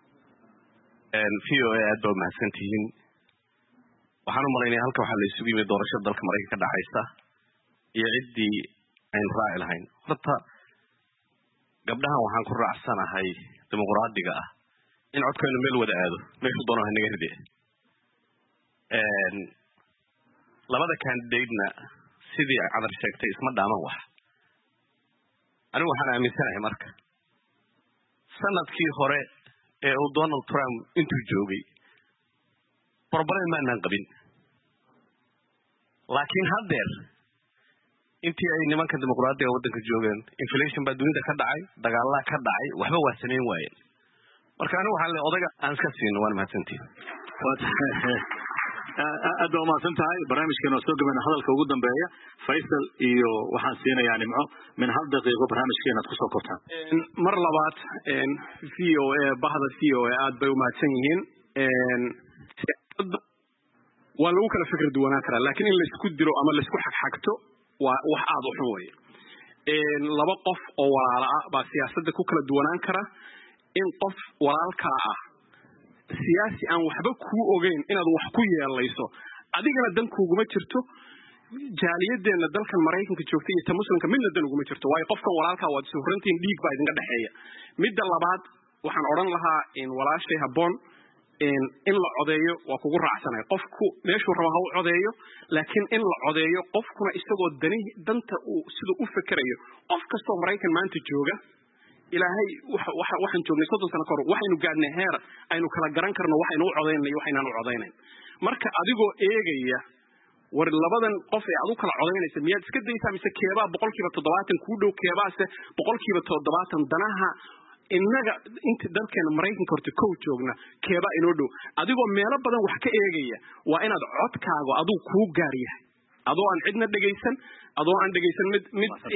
VOA aad baa mahadsantihiin waxaan u malaynaya halka waxaa la isugu yimid doorashada dalka Mareykanka ka dhaxaysa iyo ciddii aan raaci lahayn horta gabdhahan waxaan ku raacsanahay dimuqraadiga ah in codkaynu meel wada aado meeshu doono naga ride labada candidate-na sidii cadar sheegtay isma dhaaman wax anigu waxaan aaminsanahay marka sanadkii hore ee uu Donald Trump intuu joogay problem maanan qabin laakiin haddeer intii ay nimanka dimuqraadiga waddanka joogeen inflation baa dunida ka dhacay dagaalada ka dhacay waxba waa sameyn waayeen marka anigu waxaan leeyahay odaga aan iska siino waan mahadsantiin aad baa umahadsan tahay barnaamijkeena soo gabayna hadalka ugu dambeeya Faisal iyo waxaan siinayaa Nimco min hal daqiiqo barnaamijkeena aad ku soo kortaan mar labaad VOA bahda VOA aad bay umahadsan yihiin waa lagu kala fikir duwanaan karaa laakiin in la isku diro ama la isku xagxagto waa wax aad u xun weeye laba qof oo walaala ah baa siyaasadda ku kala duwanaan kara in qof walaalkaa ah siyaasi aan waxba kuu ogeyn inaad wax ku yeelayso adigana dan kuuguma jirto jaaliyadeenna dalkan Mareykanka joogta iyo ta muslimka midna dan uguma jirto waayo qofkan walaalkaa waad soo horantiin dhiig baa idinka dhaxeeya midda labaad waxaan odhan lahaa in walaashay habboon in la codeeyo waa kugu raacsanay qofku meeshuu rabo ha u codeeyo laakiin in la codeeyo qofkuna isagoo danta uu sidoo u fikirayo qof kastoo Mareykan maanta jooga ilaahay waxaan joognay 30 sano kahor waxaynu gaadhnay heer aynu kala garan karno waxaynu u codeynay iyo waxaynu u codeynayn marka adigoo eegaya war labadan qof ee aad u kala codeynaysa miyaad iska daysaa mise keebaa 70% ku dhow keebaase 70% danaha innaga inta dalkeena Mareykanka horta kow joogna keeba inoo dhow adigoo meelo badan wax ka eegaya waa inaad codkaaga aduu kuu gaar yahay adoo aan cidna dhageysan adoo aan dhageysan mid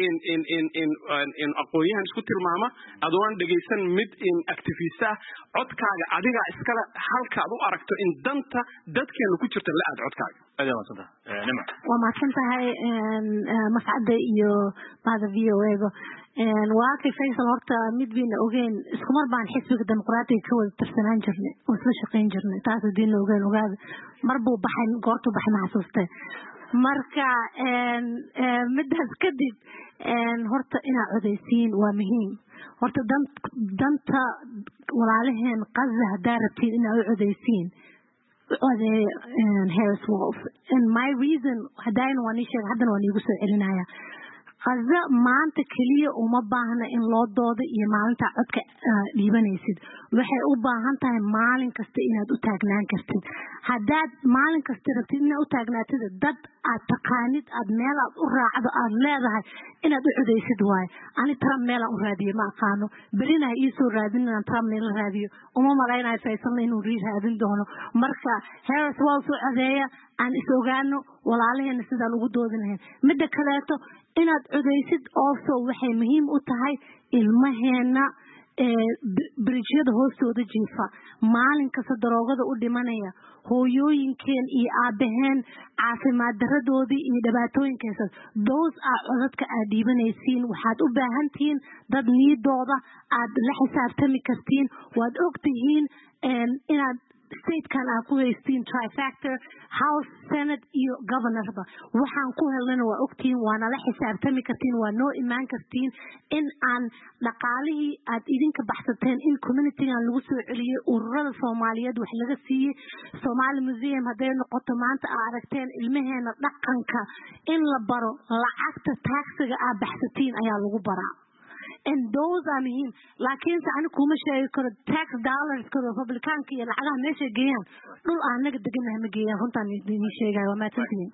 in aqoonyahan isku tilmaama adoo aan dhageysan mid in activist ah codkaaga adiga iskala halkaad u aragto in danta dadkeena ku jirta la aad codkaaga waa mahadsan tahay mascada iyo bahda VOA-ga waakay Faisal horta mid biina ogeen isku mar baan xisbiga dimuqraadiga ka wada tirsanaan jirnay oo isla shaqeyn jirnay taas diin ogeen ogaada mar buu baxay goortu baxay ma xasuustay marka midaas kadib horta ina codeysiin waa muhiim horta danta walaalaheen Gaza hadaa rabtiin ina u codeysiin Harris Wolf and my reason hadaan waan sheegay haddana waan igu soo celinaya Gaza maanta kaliya uma baahna in loo doodo iyo maalinta codka dhiibanaysid waxay u baahan tahay maalin kasta inaad u taagnaan kartid haddaad maalin kasta rabtid inaad u taagnaatid dad aad taqaanid aad meel aad u raacdo aad leedahay inaad u codeysid waay ani Trump meel aan u raadiyo ma aqaano berina ii soo raadin inaan Trump meel raadiyo uma malaynayo Faisal inuu raadin doono marka Harris waa soo codeeya aan is ogaano walaalaheena sidaan ugu doodinayn midda kaleeto inaad codeysid also waxay muhiim u tahay ilmaheena bridgeada hoostooda jiifa maalin kasta daroogada u dhimanaya hooyooyinkeen iyo aabaheen caafimaad daradoodii iyo dhibaatooyinkeesa those are codadka aad dhiibanaysiin waxaad u baahantihiin dad niidooda aad la xisaabtami kartiin waad ogtihiin inaad statekan aad ku haystiin trifactor house senate iyo governorba waxaan ku helnana waa ogtihiin waana la xisaabtami kartiin waa noo imaan kartiin in aan dhaqaalihii aad idinka baxsateen in communitygan lagu soo celiyey ururada Soomaaliyeed wax laga siiyey Somali Museum haday noqoto maanta aad aragteen ilmaheena dhaqanka in la baro lacagta taxiga aad baxsatiin ayaa lagu baraa and those are muhiim laakiin saani kuma sheegi karo tax dollars ka Republicanka iyo lacagaha meesha geeyaan dhul aan naga deganahay ma geeyaan runtaan idin sheegay waa maatantiin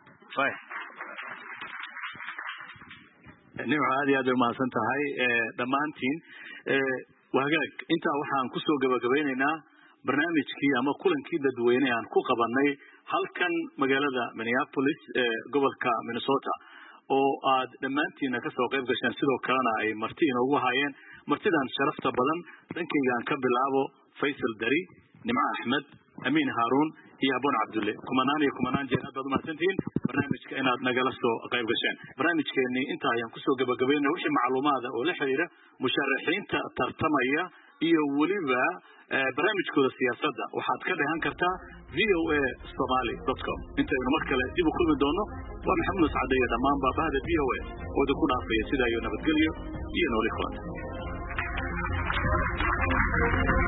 Nimco aad iyo aad u mahadsan tahay dhamaantiin wahagaag inta waxaan ku soo gabagabeynaynaa barnaamijkii ama kulankii dadweyne aan ku qabanay halkan magaalada Minneapolis gobolka Minnesota oo aad dhamaantiina ka soo qayb gasheen sidoo kalena ay marti inoogu hayeen martidan sharafta badan dhankayga ka bilaabo Faisal Dari Nimco Ahmed Amin Harun iyo Abon Abdulle kumanaan jeer aad mahadsantiin barnaamijka inaad nagala soo qayb gasheen barnaamijkeeni inta ayaan ku soo gabagabeynaa wixii macluumaad oo la xiriira musharaxiinta tartamaya iyo waliba barnaamijkooda siyaasadda waxaad ka dhahan kartaa voasomali.com intaynu mar kale dib u kulmi doono waa Maxamed Saade iyo dhammaan baabahada VOA oo ku dhaafaya sida ay nabadgelyo iyo nooli kulan